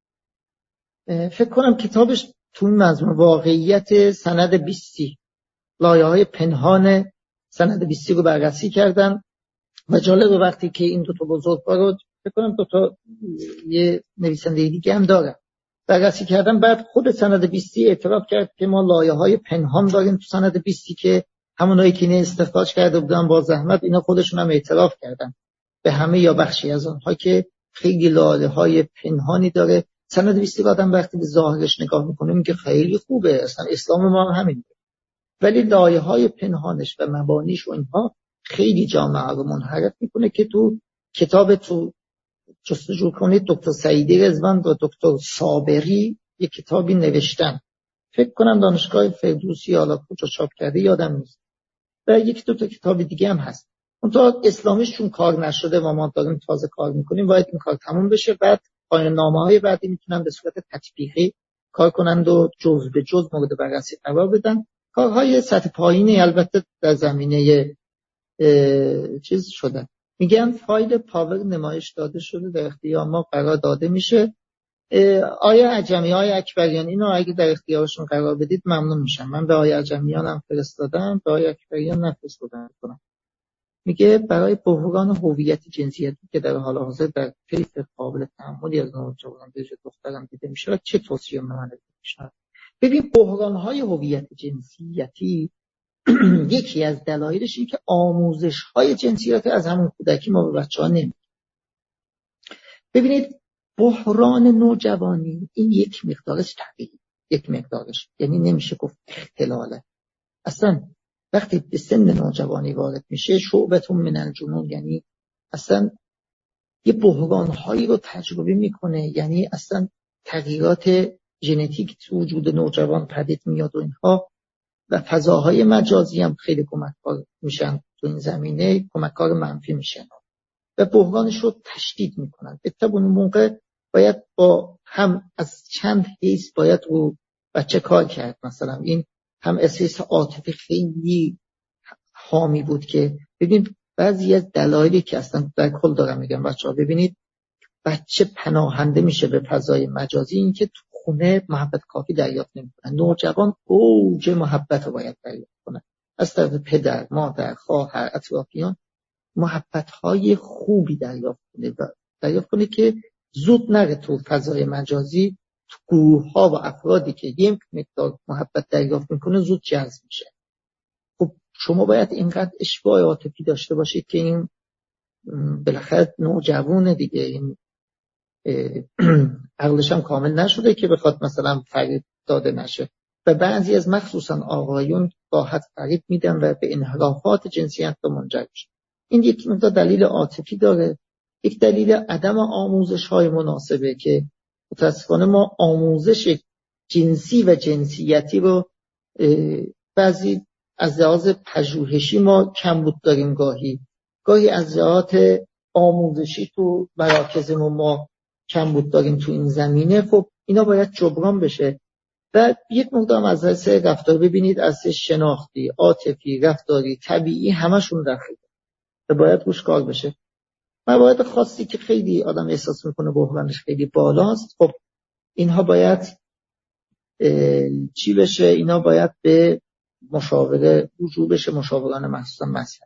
فکر کنم کتابش تو مضمون واقعیت سند بیستی، لایه های پنهان سند بیستی رو بررسی کردن. و جالب وقتی که این دو تا بزرگوار رو فکر کنم دو تا یه نویسنده دیگه هم داره بررسی کردن، بعد خود سند بیستی اعتراف کرد که ما لایه های پنهان داریم تو سند بیستی که همونایی که اینه استخراج کرده بودن با زحمت، اینا خودشون هم اعتراف کردن به همه یا بخشی از آنها که خیلی لایه های پنهانی داره. سند بیستی رو آدم وقتی به ظاهرش نگاه میکنه میگه خیلی خوبه، اصلا اسلام ما هم همین، ولی لایه های پنهانش و مبانیش و اینها خیلی جامعه رو منحرف میکنه که تو کتاب تو جستجو کنید دکتر سعیدی رضوان و دکتر صابری یک کتابی نوشتن، فکر کنم دانشگاه فردوسی حالا کجا چاپ کرده یادم نیست، و یک دو تا کتاب دیگه هم هست. اون تا اسلامیش چون کار نشده و ما داریم تازه کار میکنیم باید این کار تموم بشه، بعد پایان نامه‌های بعدی میتونن به صورت تطبیقی کار کنند و جزء به جزء مورد بررسی قرار بدن. کارهای سطح پایینی البته در زمینه چیز شده. میگن فایل پاور نمایش داده شده، در اختیار ما قرار داده میشه. آیا عجمی های اکبریان اینو اگه در اختیارشون قرار بدید ممنون میشم. من به آیا عجمیان هم فرستادم، به آیا اکبریان نفرستادم کنم. میگه برای بحران هویت جنسیتی که در حال حاضر در طیف قابل تأملی از نوجوانان به دختران دیده میشه چه توصیه من میشه؟ ببین بحران های هویت جنسیتی یکی از دلایلش این که آموزش های جنسیت از همون کودکی ما به بچه ها نمیدیم. ببینید بحران نوجوانی این یک مقدارش طبیعی، یک مقدارش یعنی نمیشه گفت اختلاله. اصلا وقتی به سن نوجوانی وارد میشه شعبتون من الجنون، یعنی اصلا یه بحران هایی رو تجربه میکنه، یعنی اصلا تغییرات ژنتیک تو وجود نوجوان پدید میاد و اینها، و فضاهای مجازی هم خیلی کمککار میشن تو این زمینه، کمککار منفی میشن و بحرانش رو تشدید میکنن. به طب اون موقع باید با هم از چند حیث باید رو بچه کار کرد. مثلا این هم احساس عاطفی خیلی حامی بود که ببین بعضی از دلایلی که اصلا در کل دارم میگم بچه‌ها، ببینید بچه پناهنده میشه به فضای مجازی، این که تو خونه محبت کافی دریافت نمیکنه. نوجوان اوج محبت رو باید دریافت کنه از طرف پدر، مادر، خواهر، اطرافیان. محبت‌های خوبی دریافت کنه و دریافت کنه که زود نره تو فضای مجازی، تو گروه‌ها و افرادی که یک مقدار محبت دریافت میکنه زود جذب میشه. خب شما باید اینقدر اشباع عاطفی داشته باشید که این بالاخره نوجوانه دیگه، این عقلش هم کامل نشده که بخواد مثلا فریب داده نشه. و بعضی از مخصوصا آقایون راحت فریب میدن و به انحرافات جنسیت منجر میشه. این یک مقدار دلیل عاطفی داره. یک دلیل عدم آموزش های مناسبه که متاسفانه ما آموزش جنسی و جنسیتی رو بعضی از لحاظ پژوهشی ما کمبود داریم، گاهی گاهی از جهات آموزشی تو مراکزمون ما کمبود داریم تو این زمینه. خب اینا باید جبران بشه و یک مقدار از لحاظ رفتار ببینید، از شناختی، عاطفی، رفتاری، طبیعی همشون داخله و باید روش کار بشه. موارد خاصی که خیلی آدم احساس میکنه بحرانش خیلی بالاست، خب اینها باید چی بشه؟ اینا باید به مشاوره رجوع بشه، مشاوران مخصوصا مذهبی.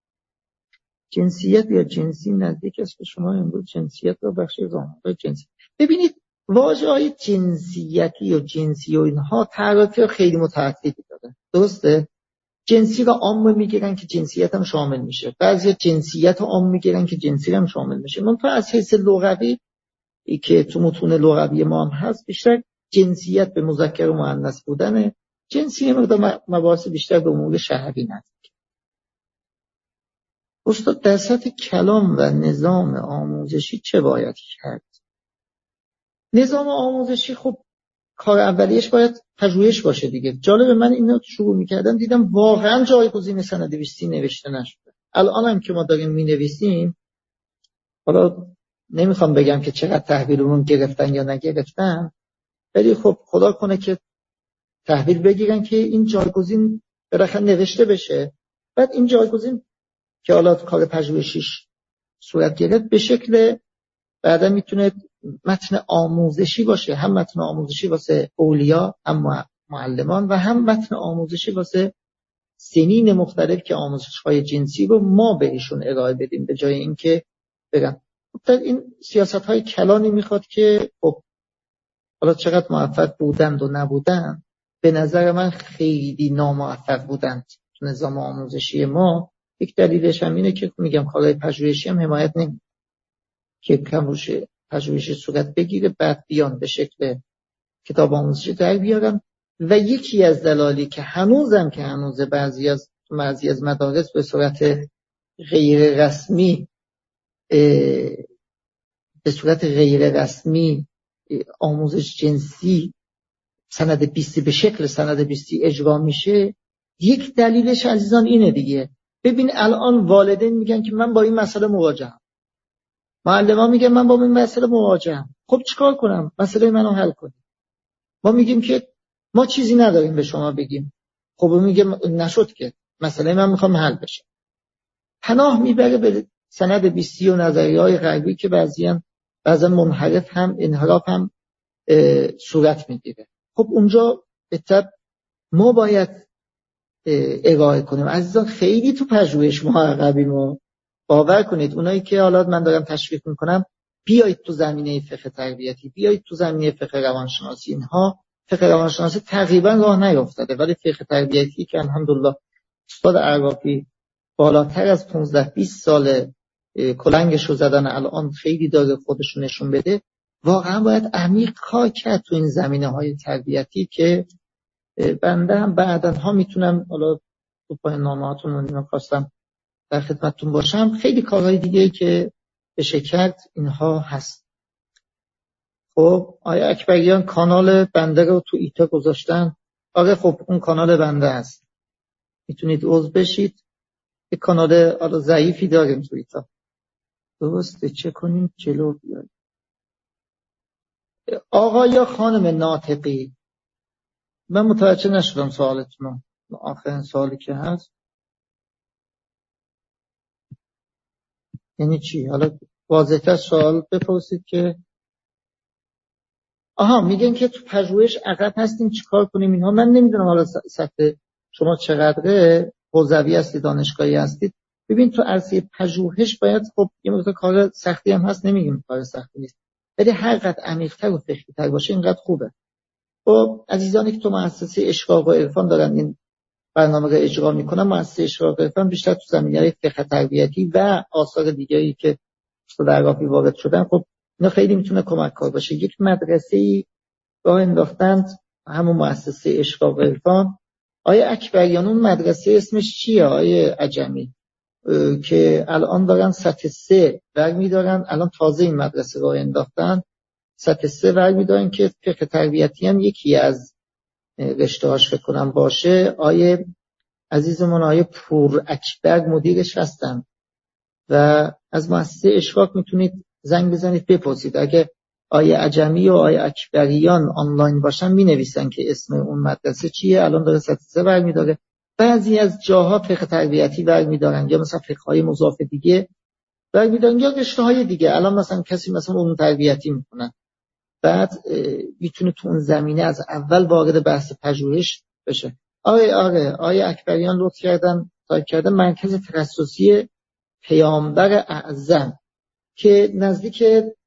جنسیت یا جنسی نزدیک است به شما امروز؟ جنسیت رو بخش راهنمای جنسی. ببینید واژه‌های جنسیتی و جنسی و اینها تعریف خیلی متعددی داره، درسته؟ جنسی رو عام میگیرن که جنسیت هم شامل میشه، بعضیا جنسیت رو عام میگیرن که جنسی هم شامل میشه. منتها از حیث لغوی ای که تو متون لغوی ما هم هست، بیشتر جنسیت به مذکر و مؤنث بودنه، جنسی مقدار مباحث بیشتر به امور شهری نزدیک. استاد در سطح کلام و نظام آموزشی چه باید کرد؟ نظام آموزشی خب کار اولیش باید پژوهش باشه دیگه. جالبه من اینو شروع می‌کردم دیدم واقعا جایگزین سند بیستی نوشته نشده. الان هم که ما داریم می‌نویسیم، حالا نمیخوام بگم که چقدر تحویلمون گرفتن یا نگرفتن، ولی خب خدا کنه که تحویل بگیرن که این جایگزین بالاخره نوشته بشه. بعد این جایگزین که حالا کار پژوهشیش صورت گرفت به شکل بعدا میتونه متن آموزشی باشه، هم متن آموزشی واسه اولیا، هم معلمان، و هم متن آموزشی واسه سنین مختلف که آموزش‌های جنسی رو ما بهشون ارائه بدیم به جای اینکه بگم. این سیاست‌های کلانی میخواد که خب حالا چقدر موفق بودند و نبودند، به نظر من خیلی ناموفق بودند تو نظام آموزشی ما. یک دلیلش هم اینه که میگم کارهای پژوهشی هم حمایت نمی‌کنه که کموش پژوهشی صورت بگیره بعد بیان به شکل کتاب آموزشی در بیارن. و یکی از دلایلی که هنوزم که هنوز بعضی از بعضی از مدارس به صورت غیر رسمی به صورت غیر رسمی آموزش جنسی سند بیستی به شکل سند بیستی اجرا میشه، یک دلیلش عزیزان اینه دیگه. ببین الان والدین میگن که من با این مسئله مواجهم، معلمان میگن من با این مسئله مواجهم. خب چیکار کنم؟ مسئله منو حل کنید. ما میگیم که ما چیزی نداریم به شما بگیم. خب میگه نشد که مسئله من میخوام حل بشه. پناه میبره به سند بیستی و نظریه‌های غربی که بعضیان بعضا منحرف هم انحراف هم صورت میگیره. خب اونجا به طب ما باید ارائه کنیم. عزیزان خیلی تو پژوهش ما عقبیم و باور کنید اونایی که حالا من دارم تشویق میکنم بیایید تو زمینه فقه تربیتی، بیایید تو زمینه فقه روانشناسی. اینها فقه روانشناسی تقریبا راه نیافتاده، ولی فقه تربیتی که الحمدلله استاد عراقی بالاتر از پانزده بیست سال کلنگشو زدن الان خیلی داره خودشو نشون بده، واقعا باید عمیق کار کرد تو این زمینه های تربیتی که بنده هم بعدن ها میتونم حالا تو پایان نامه‌هاتون رو اینا خواستم در خدمتتون باشم. خیلی کارهای دیگه که بشه کرد اینها هست. خب آیا اکبریان کانال بنده رو تو ایتا گذاشتن؟ آره خب اون کانال بنده است، میتونید عضو بشید. یک کانال آره ضعیفی داریم تو ایتا، درسته؟ چه کنیم جلو بیاییم. آقا یا خانم ناطقی، من متوجه نشدم سوالتون. آخرین سوالی که هست یعنی چی؟ حالا واضح‌تر سوال بپرسید که آها میگن که تو پژوهش عقب هستیم چیکار کنیم اینها. من نمیدونم حالا سطح شما چقدره، حوزوی هستید دانشگاهی هستید. ببین تو عرصه پژوهش باید خب یه مقدار کار سختی هم هست، نمیگیم کار سختی نیست، ولی هر قدر عمیق‌تر و فکری‌تر باشه اینقدر خوبه. خب عزیزانی که تو مؤسسه اشراق و عرفان دارن این برنامه رو اجرا میکنن، مؤسسه اشراق و عرفان بیشتر تو زمینه‌های فقه تربیتی و آثار دیگری که در رافی وارد شدن، خب اینا خیلی میتونه کمک کار باشه. یک مدرسه‌ای راه انداختند، همون مؤسسه اشراق و عرفان. آیه اکبریان اون مدرسه اسمش چیه آیه عجمی؟ که الان دارن سطح سه برمی دارن، الان تازه این مدرسه راه انداختن، سطح سه برمی دارن که فقه تربیتی هم یکی از رشته هاش فکر کنم باشه. آیه عزیزمون آیه پور اکبر مدیرش هستن و از مؤسسه اشراق میتونید زنگ بزنید بپرسید. اگه آیه عجمی و آیه اکبریان آنلاین باشن می نویسن که اسم اون مدرسه چیه. الان داره سطح سه برمی داره. بعضی از جاها فقه تربیتی برمی دارن یا مثلا فقه های مضاف دیگه برمی دارن یا رشته های دیگه. الان مثلا کسی مثلا اون تربیتی میکنن، بعد میتونه تو اون زمینه از اول وارد بحث پژوهش بشه. آره آره آیه اکبریان لطف کردن تایپ کردن مرکز تخصصی پیامبر اعظم که نزدیک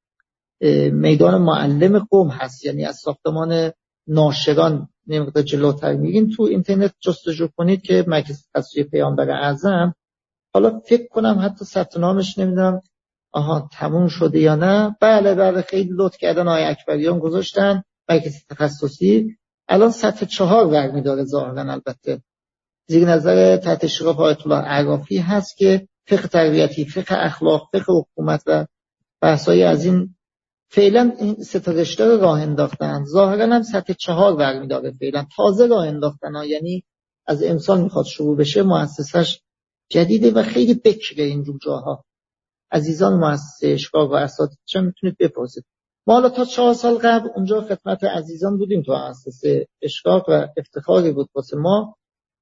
میدان معلم قم هست، یعنی از ساختمان ناشران نمی‌قدر جلوتر میگین. تو اینترنت جستجو کنید که مرکز تخصصی پیامبر اعظم. حالا فکر کنم حتی ثبت نامش نمیدونم آها تموم شده یا نه. بله بله خیلی لطف کردن آقای اکبریان گذاشتن مرکز تخصصی. الان سطح چهار برمی داره ظاهرا، البته زیر نظر تحت اشراف آیت الله عرافی هست که فقه تربیتی، فقه اخلاق، فقه حکومت و بحث‌های از این فعلا این سه تا رشته رو راه انداختن. ظاهرا هم سطح چهار برمی داره، فعلا تازه راه انداختن ها. یعنی از امسال میخواد شروع بشه، مؤسسش جدیده و خیلی بکره اینجور جاها. عزیزان مؤسسه اشراق و اساتیدش هم میتونید بپرسید. ما حالا تا چهار سال قبل اونجا خدمت عزیزان بودیم تو مؤسسه اشراق و افتخاری بود واسه ما